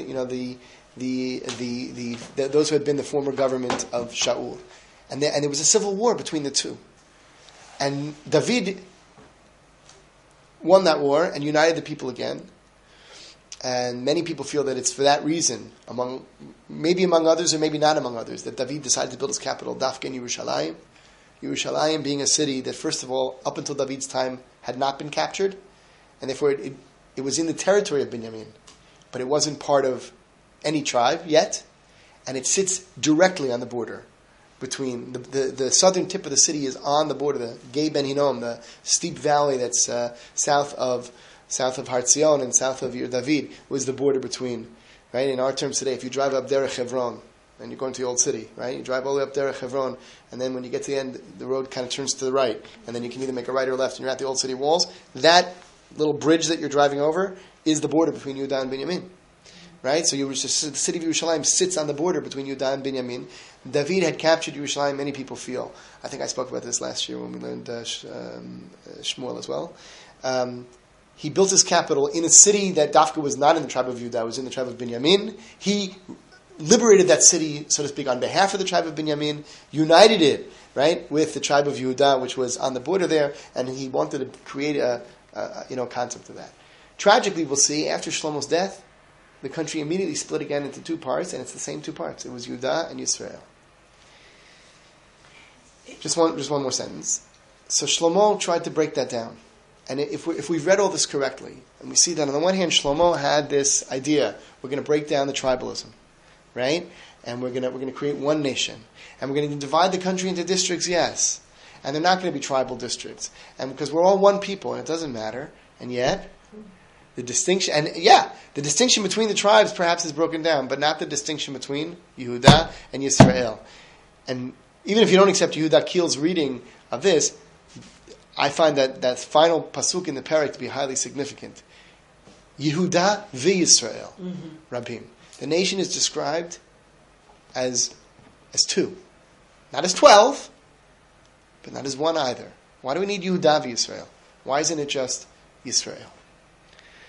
those who had been the former government of Shaul. And there was a civil war between the two. And David won that war and united the people again. And many people feel that it's for that reason, maybe among others or maybe not among others, that David decided to build his capital, Dafke in Yerushalayim. Yerushalayim being a city that, first of all, up until David's time, had not been captured. And therefore it was in the territory of Binyamin. But it wasn't part of any tribe yet. And it sits directly on the border between the southern tip of the city is on the border, the Gei Ben Hinnom, the steep valley that's south of Har Zion and south of Ir David, was the border between, right? In our terms today, if you drive up Derech Hebron and you're going to the old city, right? You drive all the way up Derech Hebron, and then when you get to the end, the road kind of turns to the right, and then you can either make a right or left, and you're at the old city walls. That little bridge that you're driving over is the border between Yehudah and Binyamin. Right? So the city of Yerushalayim sits on the border between Yehudah and Binyamin. David had captured Yerushalayim, many people feel. I think I spoke about this last year when we learned Shmuel as well. He built his capital in a city that Dafka was not in the tribe of Yehudah, was in the tribe of Binyamin. He liberated that city, so to speak, on behalf of the tribe of Binyamin, united it, right, with the tribe of Yehudah, which was on the border there, and he wanted to create a concept of that. Tragically, we'll see, after Shlomo's death, the country immediately split again into 2 parts, and it's the same 2 parts. It was Yehudah and Yisrael. Just one more sentence. So Shlomo tried to break that down. And if we've read all this correctly, and we see that on the one hand, Shlomo had this idea, we're going to break down the tribalism, right? And we're going to create one nation. And we're going to divide the country into districts, yes. And they're not going to be tribal districts. And because we're all one people, and it doesn't matter. And yet, the distinction between the tribes perhaps is broken down, but not the distinction between Yehudah and Yisrael. And even if you don't accept Yehudah Kiel's reading of this, I find that final pasuk in the parak to be highly significant. Yehudah v'Yisrael, Rabim. The nation is described as 2. Not as 12, but not as 1 either. Why do we need Yehudah v'Yisrael? Why isn't it just Yisrael?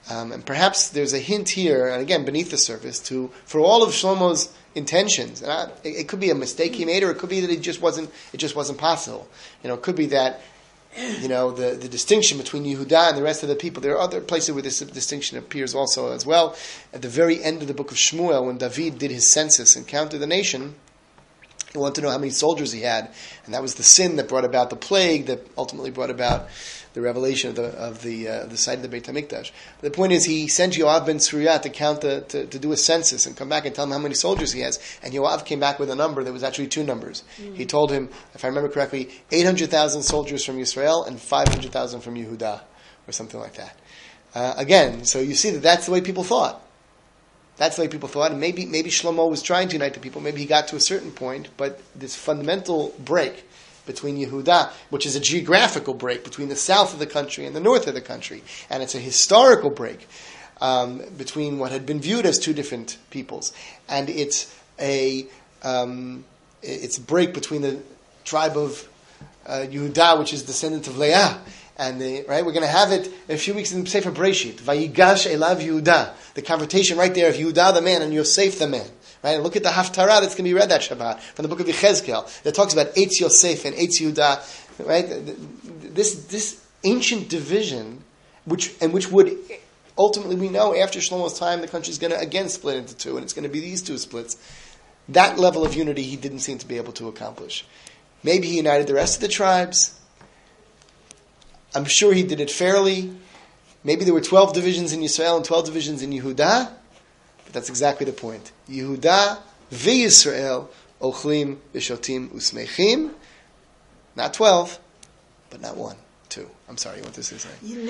And perhaps there's a hint here, and again, beneath the surface, for all of Shlomo's intentions. And it could be a mistake he made, or it could be that it just wasn't possible. It could be that, the distinction between Yehuda and the rest of the people. There are other places where this distinction appears also as well. At the very end of the book of Shmuel, when David did his census and counted the nation, he wanted to know how many soldiers he had, and that was the sin that brought about the plague that ultimately brought about the revelation of the site of the Beit HaMikdash. But the point is, he sent Yoav ben Tzruya to count to do a census and come back and tell him how many soldiers he has. And Yoav came back with a number that was actually two numbers. Mm-hmm. He told him, if I remember correctly, 800,000 soldiers from Yisrael and 500,000 from Yehuda, or something like that. Again, so you see that's the way people thought. That's the way people thought, and maybe Shlomo was trying to unite the people. Maybe he got to a certain point, but this fundamental break between Yehuda, which is a geographical break between the south of the country and the north of the country, and it's a historical break between what had been viewed as two different peoples, and it's a break between the tribe of Yehuda, which is descendant of Leah. And we're going to have it in a few weeks in Sefer Bereshit. Vayigash elav Yehuda. The confrontation right there of Yehuda the man and Yosef the man. Right? And look at the Haftarah that's going to be read that Shabbat from the book of Yechezkel that talks about Eitz Yosef and Eitz Yehuda. Right? This ancient division, which would ultimately, we know after Shlomo's time the country is going to again split into two, and it's going to be these two splits. That level of unity he didn't seem to be able to accomplish. Maybe he united the rest of the tribes. I'm sure he did it fairly. Maybe there were 12 divisions in Yisrael and 12 divisions in Yehuda, but that's exactly the point. Yehuda v'Yisrael ochlim v'shotim usmechim. Not 12, but not 1, 2. I'm sorry, you want to say something?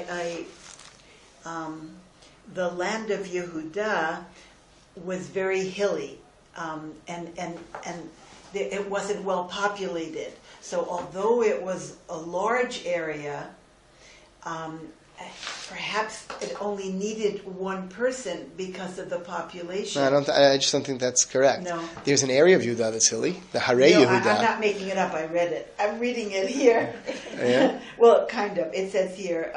The land of Yehuda was very hilly, and it wasn't well populated. So although it was a large area, perhaps it only needed one person because of the population. No, I just don't think that's correct. No. There's an area of Yehuda that's hilly, the Harei Yehuda. I'm not making it up. I read it. I'm reading it here. Yeah? Well, kind of. It says here,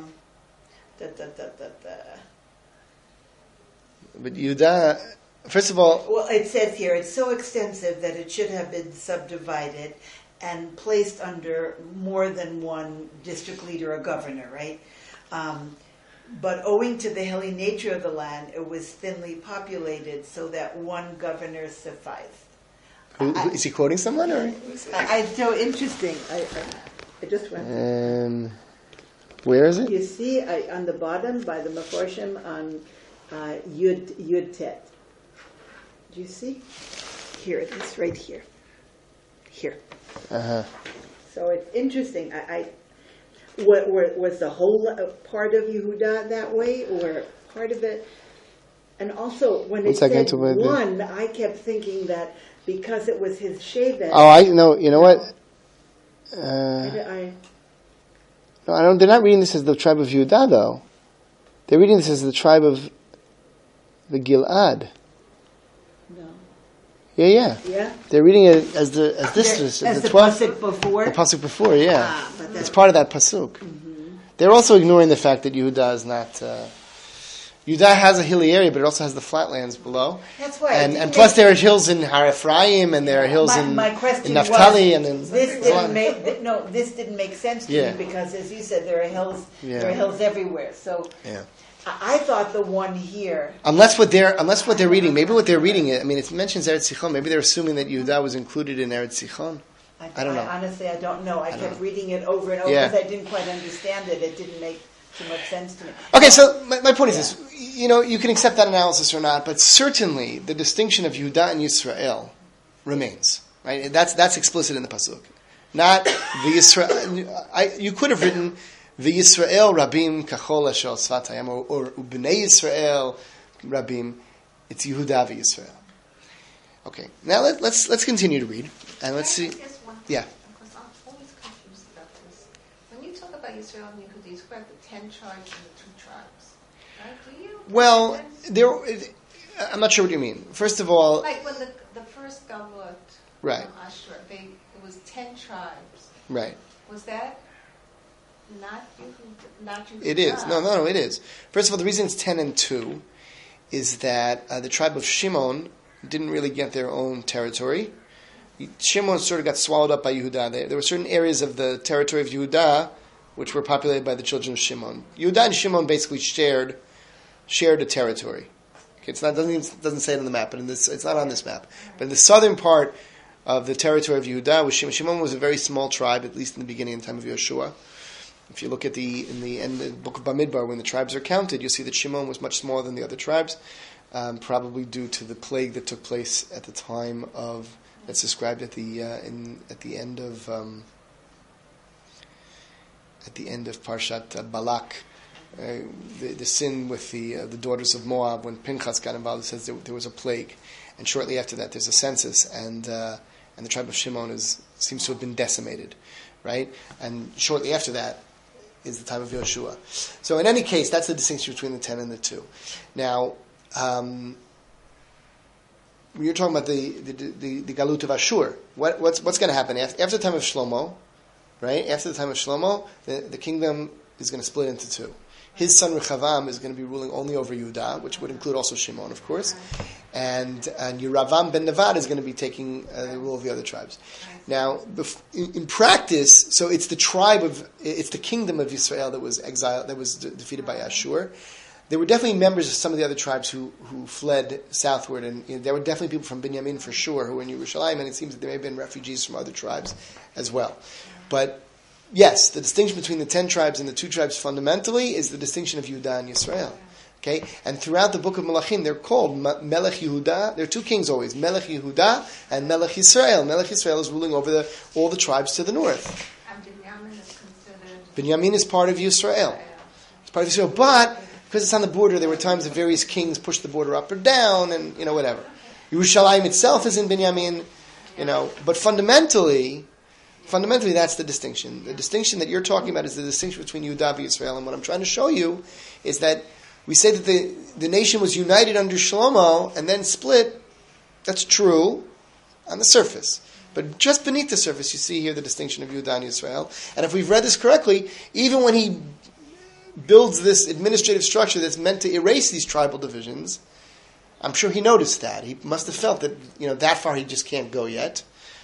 But Yehuda, first of all... Well, it says here, it's so extensive that it should have been subdivided and placed under more than one district leader or governor, right? But owing to the hilly nature of the land, it was thinly populated so that one governor sufficed. Is he quoting someone? Or? It's so interesting. I just went. Where is it? You see on the bottom by the Meforshim on Yud Tet. Do you see? Here it is, right here. Here. Uh-huh. So it's interesting. Was the whole part of Yehuda that way, or part of it? And also, when it said one, I kept thinking that because it was his Shevet. Oh, I know. You know what? No, I don't. They're not reading this as the tribe of Yehuda, though. They're reading this as the tribe of the Gilad. No. Yeah. They're reading it as the 12th pasuk before. The pasuk before, yeah. But it's part of that pasuk. Mm-hmm. They're also ignoring the fact that Yehuda is not. Yehuda has a hilly area, but it also has the flatlands below. That's why. And plus, there are hills in Har Ephraim, and there are hills in Naphtali, and in this didn't make sense to me because, as you said, there are hills. Yeah. There are hills everywhere. So I thought the one here. Unless what they're reading, maybe what they're reading, it mentions Eretz Sichon. Maybe they're assuming that Yehuda was included in Eretz Sichon. I don't know. Honestly, I don't know. I kept reading it over and over because I didn't quite understand it. It didn't make too much sense to me. Okay, so my point is this. You can accept that analysis or not, but certainly the distinction of Yehuda and Yisrael remains. Right? That's explicit in the pasuk. Not the Yisrael. You could have written the Yisrael Rabim Kachol Asher Svatayim or Bnei Yisrael Rabim. It's Yehuda v'Yisrael. Okay, now let's continue to read and let's see. Yeah. Because I'm always confused about this. When you talk about Yisrael and Yehuda, you describe the 10 tribes and the 2 tribes. Right? Do you? Well, I'm not sure what you mean. First of all, like when the first Gavot, right? Asher, it was 10 tribes. Right. Was that not Yehuda. It is. No, it is. First of all, the reason it's 10 and 2 is that the tribe of Shimon didn't really get their own territory. Shimon sort of got swallowed up by Yehuda. There were certain areas of the territory of Yehuda which were populated by the children of Shimon. Yehuda and Shimon basically shared a territory. Okay, doesn't say it on the map, but it's not on this map. But in the southern part of the territory of Yehuda, was Shimon was a very small tribe, at least in the beginning, in the time of Yeshua. If you look at in the end of the book of Bamidbar, when the tribes are counted, you'll see that Shimon was much smaller than the other tribes, probably due to the plague that took place at the time of, that's described at the end of Parshat Balak, the sin with the daughters of Moab, when Pinchas got involved. It says there was a plague, and shortly after that there's a census, and the tribe of Shimon seems to have been decimated, right? And shortly after that is the time of Yeshua. So in any case, that's the distinction between the 10 and the 2. Now, when you're talking about the Galut of Ashur, what's going to happen after the time of Shlomo? Right? After the time of Shlomo, the kingdom is going to split into 2. His son Rechavam is going to be ruling only over Yehuda, which would include also Shimon, of course. And Yeravam ben Nevad is going to be taking the rule of the other tribes. Now, in practice, so it's the kingdom of Israel that was exiled, that was defeated by Ashur. There were definitely members of some of the other tribes who fled southward, and there were definitely people from Binyamin for sure who were in Yerushalayim, and it seems that there may have been refugees from other tribes as well. But yes, the distinction between the 10 tribes and the 2 tribes fundamentally is the distinction of Yehuda and Yisrael. Okay, and throughout the book of Melachim, they're called Melech Yehuda. There are 2 kings always, Melech Yehuda and Melech Yisrael. Melech Yisrael is ruling over all the tribes to the north. And Binyamin is considered... Binyamin is part of Yisrael. It's part of Yisrael, but because it's on the border, there were times that various kings pushed the border up or down, and whatever. Yerushalayim itself is in Binyamin, but fundamentally, that's the distinction. The distinction that you're talking about is the distinction between Yehuda and Israel. And what I'm trying to show you is that we say that the nation was united under Shlomo and then split. That's true on the surface. But just beneath the surface, you see here the distinction of Yehuda and Israel. And if we've read this correctly, even when he builds this administrative structure that's meant to erase these tribal divisions, I'm sure he noticed that. He must have felt that, that far he just can't go yet.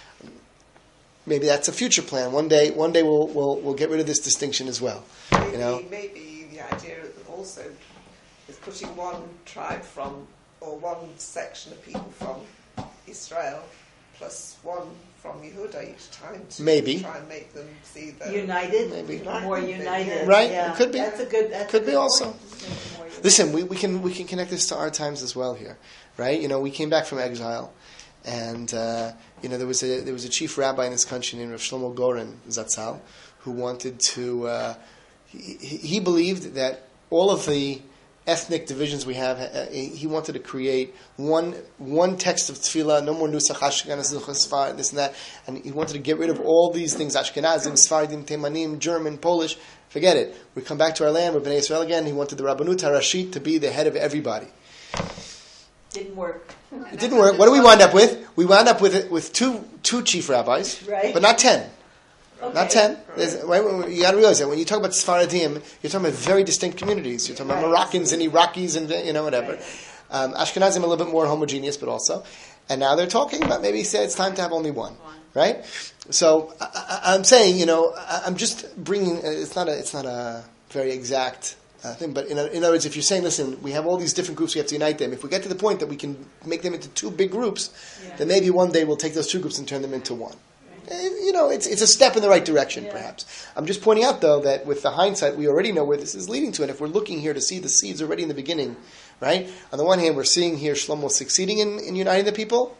Maybe that's a future plan. One day we'll get rid of this distinction as well. Maybe the idea also is putting one tribe or one section of people from Israel plus one from Yehuda each time to try and make them see that united, more united, right? Yeah. It could be. That's a good. Could be also. Listen, we can connect this to our times as well here, right? We came back from exile. And there was a chief rabbi in this country named Rav Shlomo Goren Zatzal, who wanted to. He believed that all of the ethnic divisions we have, he wanted to create one text of tefillah, no more nusach Ashkenaz, Sfarad, this and that, and he wanted to get rid of all these things: Ashkenazim, Sfaradim, Temanim, German, Polish. Forget it. We come back to our land. We're Bnei Israel again. He wanted the Rabbanut HaRashit to be the head of everybody. Didn't work. It didn't work. What do we wind up with? We wound up with two chief rabbis, right? But not 10. Okay. Not 10. Right? You got to realize that when you talk about Sfaradim, you're talking about very distinct communities. You're talking about Moroccans and Iraqis and whatever. Right. Ashkenazim a little bit more homogeneous, but also. And now they're talking about maybe say it's time to have only one. Right? So I'm saying, I'm just bringing. It's not a very exact thing, but in other words, if you're saying, listen, we have all these different groups, we have to unite them. If we get to the point that we can make them into 2 big groups, then maybe one day we'll take those 2 groups and turn them into one. It's a step in the right direction, perhaps. I'm just pointing out, though, that with the hindsight, we already know where this is leading to. And if we're looking here to see the seeds already in the beginning, right? On the one hand, we're seeing here Shlomo succeeding in uniting the people,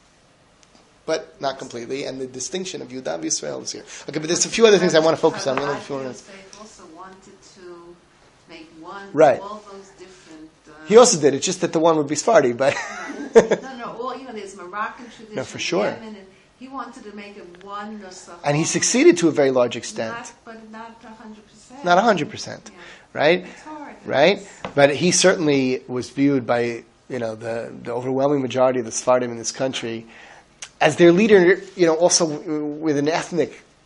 but not completely. And the distinction of Yehuda and Israel is here. Okay, but there's a few other things I want to focus on. Also wanted to make one. Right. All those different. He also did. It's just that the one would be Sephardi, but no. Well, there's Moroccan tradition. No, for sure. Yemen, and he wanted to make it one nusach. And he succeeded to a very large extent. But not 100%. Not 100%, right? It's hard. Right? But he certainly was viewed by the overwhelming majority of the Sephardim in this country as their leader. Also with an ethnic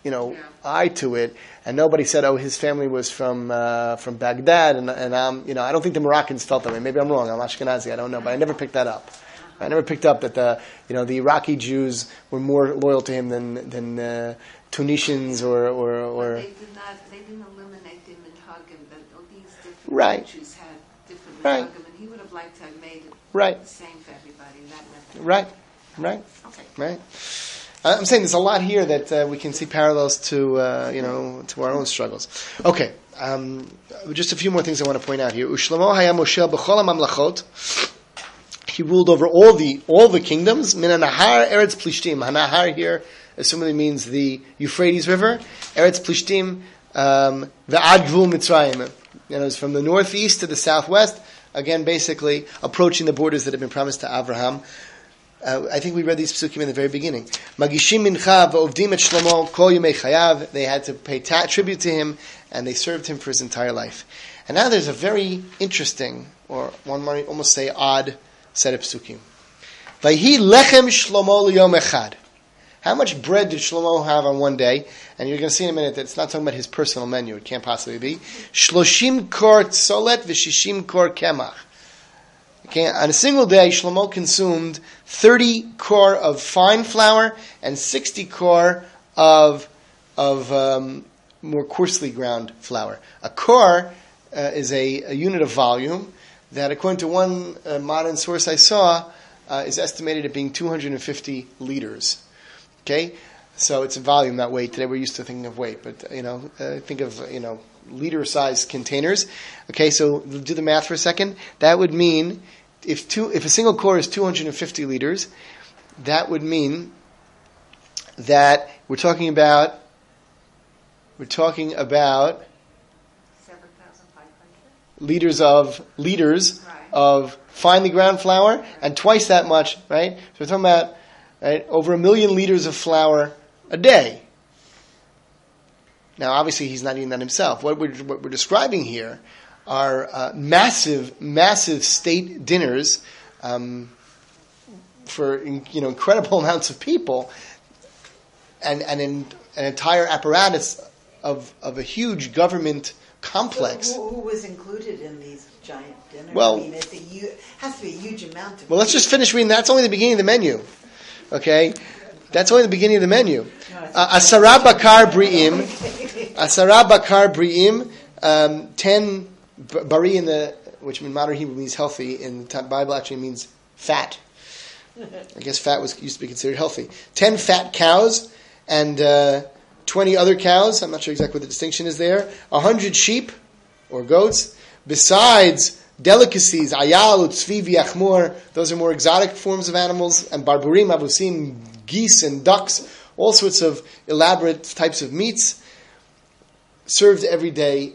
eye to it, and nobody said, "Oh, his family was from Baghdad," and I don't think the Moroccans felt that way. Maybe I'm wrong. I'm Ashkenazi. I don't know, but I never picked that up. I never picked up that the Iraqi Jews were more loyal to him than Tunisians or. They didn't eliminate the minhagim. That all these different Right. countries had different Right. minhagim, and he would have liked to have made it Right. the same for everybody. And that never. Right. Okay. Right. I'm saying there's a lot here that we can see parallels to to our own struggles. Okay. Just a few more things I want to point out here. Ushlomo haya Moshe b'chol hamamlachot. He ruled over all the kingdoms. Min hanahar eretz plishtim. Hanahar here assumably means the Euphrates River. Eretz plishtim ve'ad gvul Mitzrayim. It's from the northeast to the southwest. Again, basically approaching the borders that have been promised to Abraham. I think we read these psukim in the very beginning. Magishim mincha va'ovdim et Shlomo kol yemei chayav. They had to pay tribute to him, and they served him for his entire life. And now there's a very interesting, or one might almost say odd, set of psukim. Vayhi lechem Shlomo liyom echad. How much bread did Shlomo have on one day? And you're going to see in a minute that it's not talking about his personal menu. It can't possibly be. Shloshim kor tzolet v'shishim kor kemach. Okay, on a single day, Shlomo consumed 30 kor of fine flour and 60 kor of more coarsely ground flour. A kor is a unit of volume that, according to one modern source I saw, is estimated at being 250 liters. Okay, so it's a volume, not weight. Today we're used to thinking of weight, but think of liter-sized containers. Okay, so do the math for a second. That would mean if a single kor is 250 liters, that would mean that we're talking about 7,500 liters of finely ground flour, and twice that much, right? So we're talking about over 1 million liters of flour a day. Now, obviously, he's not eating that himself. What we're describing here are massive state dinners for incredible amounts of people, and an entire apparatus of a huge government complex. So who was included in these giant dinners? Well, it has to be a huge amount of. Well, let's just finish reading. That's only the beginning of the menu. Okay, that's only the beginning of the menu. Asara bakar bri'im, 10 bari which in modern Hebrew means healthy. In the Bible, actually means fat. I guess fat used to be considered healthy. 10 fat cows and 20 other cows. I'm not sure exactly what the distinction is there. 100 sheep or goats. Besides delicacies, ayal, tzvi, v'yachmor, those are more exotic forms of animals, and barburim, avusim, geese and ducks, all sorts of elaborate types of meats, served every day,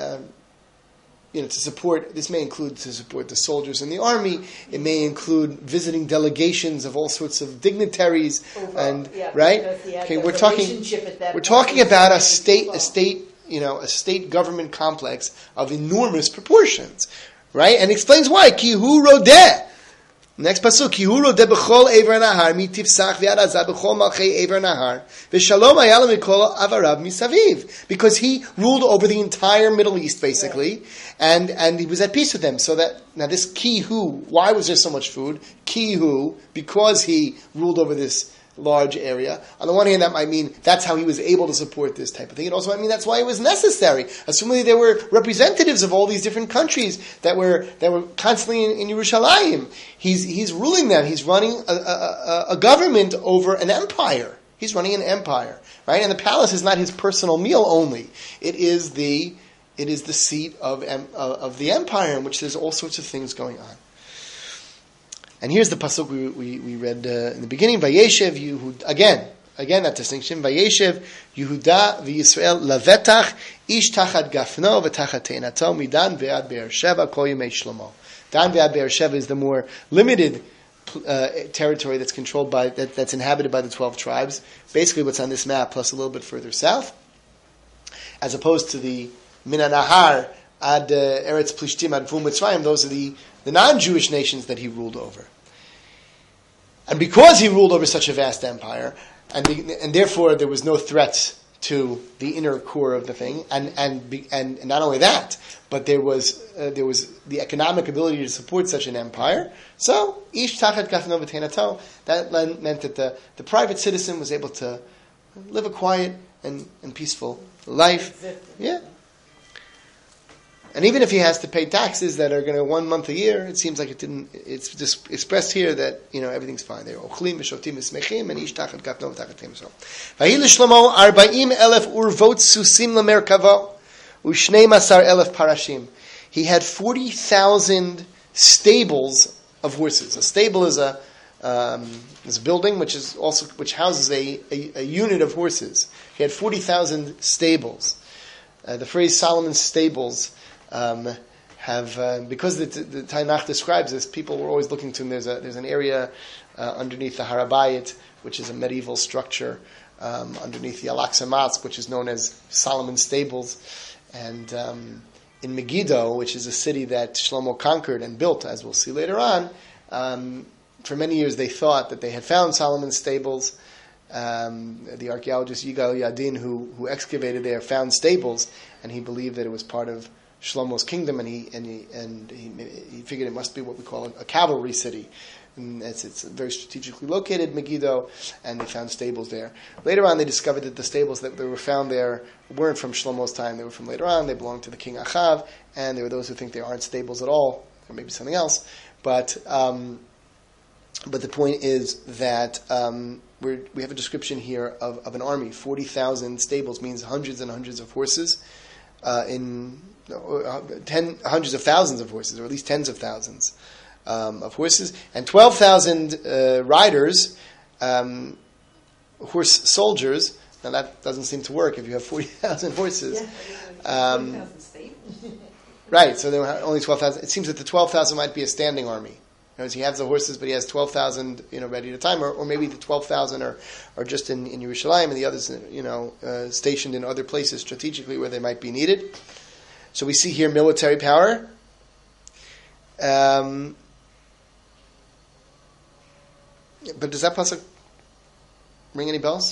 to support, this may include to support the soldiers in the army, it may include visiting delegations of all sorts of dignitaries, right? Okay, we're talking about a state government complex of enormous proportions. Right? And explains why. Ki hu rodeh. Next pasuk. Ki hu rodeh b'chol ever nahar mitifsach v'yad azah b'chol malchei ever nahar v'shalom hayala mikol avarav misaviv. Because he ruled over the entire Middle East, basically, and he was at peace with them. So that, now this ki hu, why was there so much food? Ki hu, because he ruled over this large area. On the one hand, that might mean that's how he was able to support this type of thing. It also might mean that's why it was necessary. Assuming there were representatives of all these different countries that were constantly in Yerushalayim. He's ruling them. He's running a government over an empire. He's running an empire, right? And the palace is not his personal meal only. It is the seat of the empire in which there's all sorts of things going on. And here's the pasuk we read in the beginning. Vayeshev Yehud, again that distinction. Vayeshev Yehuda v'Yisrael lavetach ish tachat gafno v'tachat te'enato midan ve'ad Beersheva kol yemei Shlomo. Dan ve'ad Beersheva is the more limited territory that's controlled by that's inhabited by the 12 tribes. Basically, what's on this map, plus a little bit further south, as opposed to the Min HaNahar ad Eretz Plishtim ad Gvul Mitzrayim. Those are the non-Jewish nations that he ruled over. And because he ruled over such a vast empire, and therefore there was no threat to the inner core of the thing, and not only that, but there was the economic ability to support such an empire. So ish tachat kafno v'teinato, that meant that the private citizen was able to live a quiet and peaceful life. Yeah. And even if he has to pay taxes that are going to 1 month a year, it seems like it didn't. It's just expressed here that everything's fine. They're ochlim v'shoftim v'smechim and ish tachat kafno v'tachat so. Vayil Shlomo 40,000 urvot susim lamerkavo u12,000 parashim. He had 40,000 stables of horses. A stable is a building which houses a unit of horses. He had 40,000 stables. The phrase Solomon's stables have because the Tanakh describes this, people were always looking to him. There's an area underneath the Har HaBayit, which is a medieval structure, underneath the Al-Aqsa Mosque, which is known as Solomon's Stables, and in Megiddo, which is a city that Shlomo conquered and built, as we'll see later on. For many years, they thought that they had found Solomon's stables. The archaeologist Yigal Yadin, who excavated there, found stables, and he believed that it was part of Shlomo's kingdom, and he figured it must be what we call a cavalry city. And it's very strategically located, Megiddo, and they found stables there. Later on, they discovered that the stables that were found there weren't from Shlomo's time; they were from later on. They belonged to the king Achav, and there were those who think they aren't stables at all, or maybe something else. But the point is that we have a description here of an army. 40,000 stables means hundreds and hundreds of horses, hundreds of thousands of horses, or at least tens of thousands of horses, and 12,000 riders, horse soldiers. Now that doesn't seem to work if you have 40,000 horses. Yeah. 40,000 stables. Right, so there were only 12,000. It seems that the 12,000 might be a standing army. He has the horses, but he has 12,000, ready at a time, or maybe the 12,000 are just in Yerushalayim, and the others, stationed in other places strategically where they might be needed. So we see here military power. But does that pasuk ring any bells?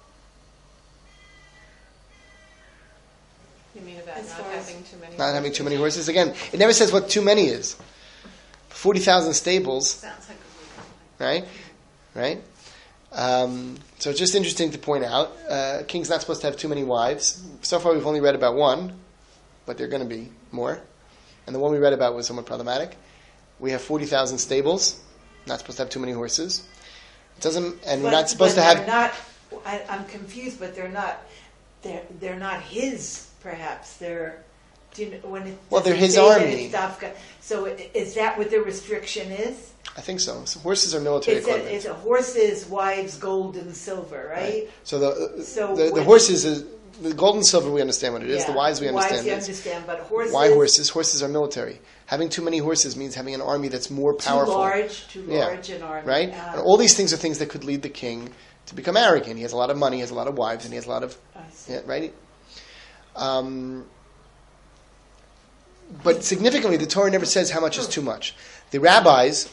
You mean about not having too many? Not having too many horses. Again, it never says what too many is. 40,000 stables. Sounds like a Right? So it's just interesting to point out, a king's not supposed to have too many wives. So far we've only read about one, but there are going to be more. And the one we read about was somewhat problematic. We have 40,000 stables, not supposed to have too many horses. It doesn't, and we're not supposed to have... I'm confused, but they're not his, perhaps. They're... they're his army. So is that what the restriction is? I think so. So horses are military equipment. It's a horses, wives, gold and silver, right? So the horses is the gold and silver. We understand what it is. The wives we understand. But horses. Why horses? Horses are military. Having too many horses means having an army that's more powerful. Too large an army. Right. And all these things are things that could lead the king to become arrogant. He has a lot of money. He has a lot of wives, and he has a lot of right. But significantly, the Torah never says how much is too much. The rabbis,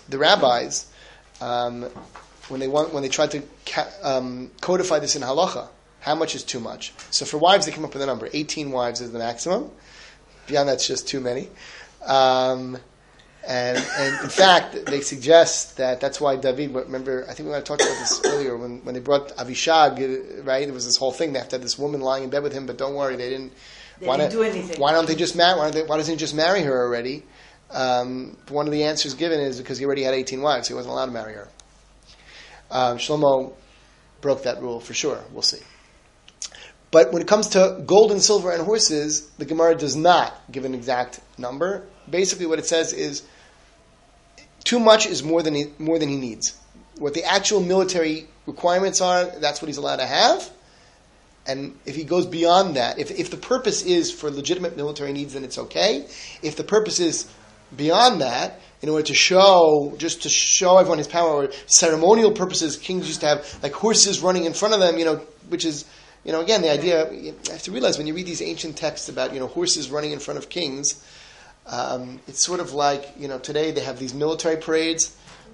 when they tried to codify this in halacha, how much is too much? So for wives, they came up with a number. 18 wives is the maximum. Beyond that's just too many. And in fact, they suggest that's why David. Remember, I think we might have talked about this earlier when they brought Avishag. Right, there was this whole thing. They have to have this woman lying in bed with him, but don't worry, they didn't. They didn't do anything. Why don't they just marry? Why doesn't he just marry her already? One of the answers given is because he already had 18 wives, so he wasn't allowed to marry her. Shlomo broke that rule for sure. We'll see. But when it comes to gold and silver and horses, the Gemara does not give an exact number. Basically, what it says is too much is more than he needs. What the actual military requirements are, that's what he's allowed to have. And if he goes beyond that, if the purpose is for legitimate military needs, then it's okay. If the purpose is beyond that, in order to show everyone his power, or ceremonial purposes, kings used to have like horses running in front of them, which is, again, the idea, you have to realize when you read these ancient texts about, horses running in front of kings, it's sort of like, today they have these military parades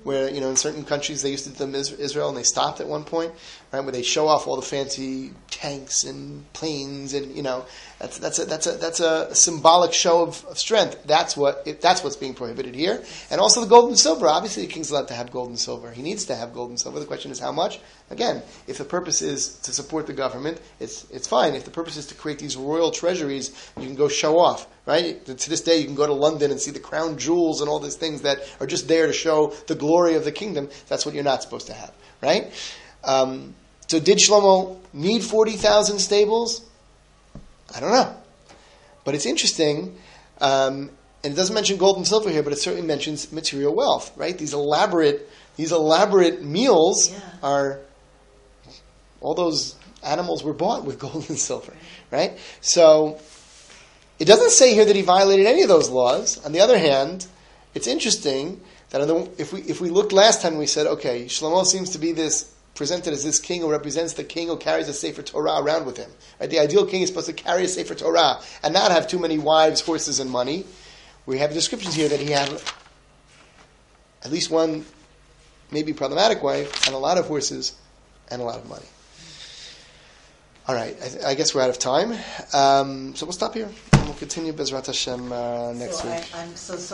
where, in certain countries they used to do them Israel, and they stopped at one point, right, where they show off all the fancy tanks and planes, and that's a symbolic show of strength. That's what's being prohibited here, and also the gold and silver. Obviously, the king's allowed to have gold and silver. He needs to have gold and silver. The question is how much. Again, if the purpose is to support the government, it's fine. If the purpose is to create these royal treasuries, you can go show off. Right? To this day, you can go to London and see the crown jewels and all these things that are just there to show the glory of the kingdom. That's what you're not supposed to have, right? So did Shlomo need 40,000 stables? I don't know. But it's interesting, and it doesn't mention gold and silver here, but it certainly mentions material wealth, right? These elaborate meals are, all those animals were bought with gold and silver, right? So it doesn't say here that he violated any of those laws. On the other hand, it's interesting that if we looked last time, we said, okay, Shlomo seems to be presented as this king who represents the king who carries a Sefer Torah around with him. Right? The ideal king is supposed to carry a Sefer Torah and not have too many wives, horses, and money. We have descriptions here that he had at least one, maybe problematic wife, and a lot of horses, and a lot of money. All right, I guess we're out of time. So we'll stop here. And we'll continue Bezrat Hashem next week. I'm so sorry.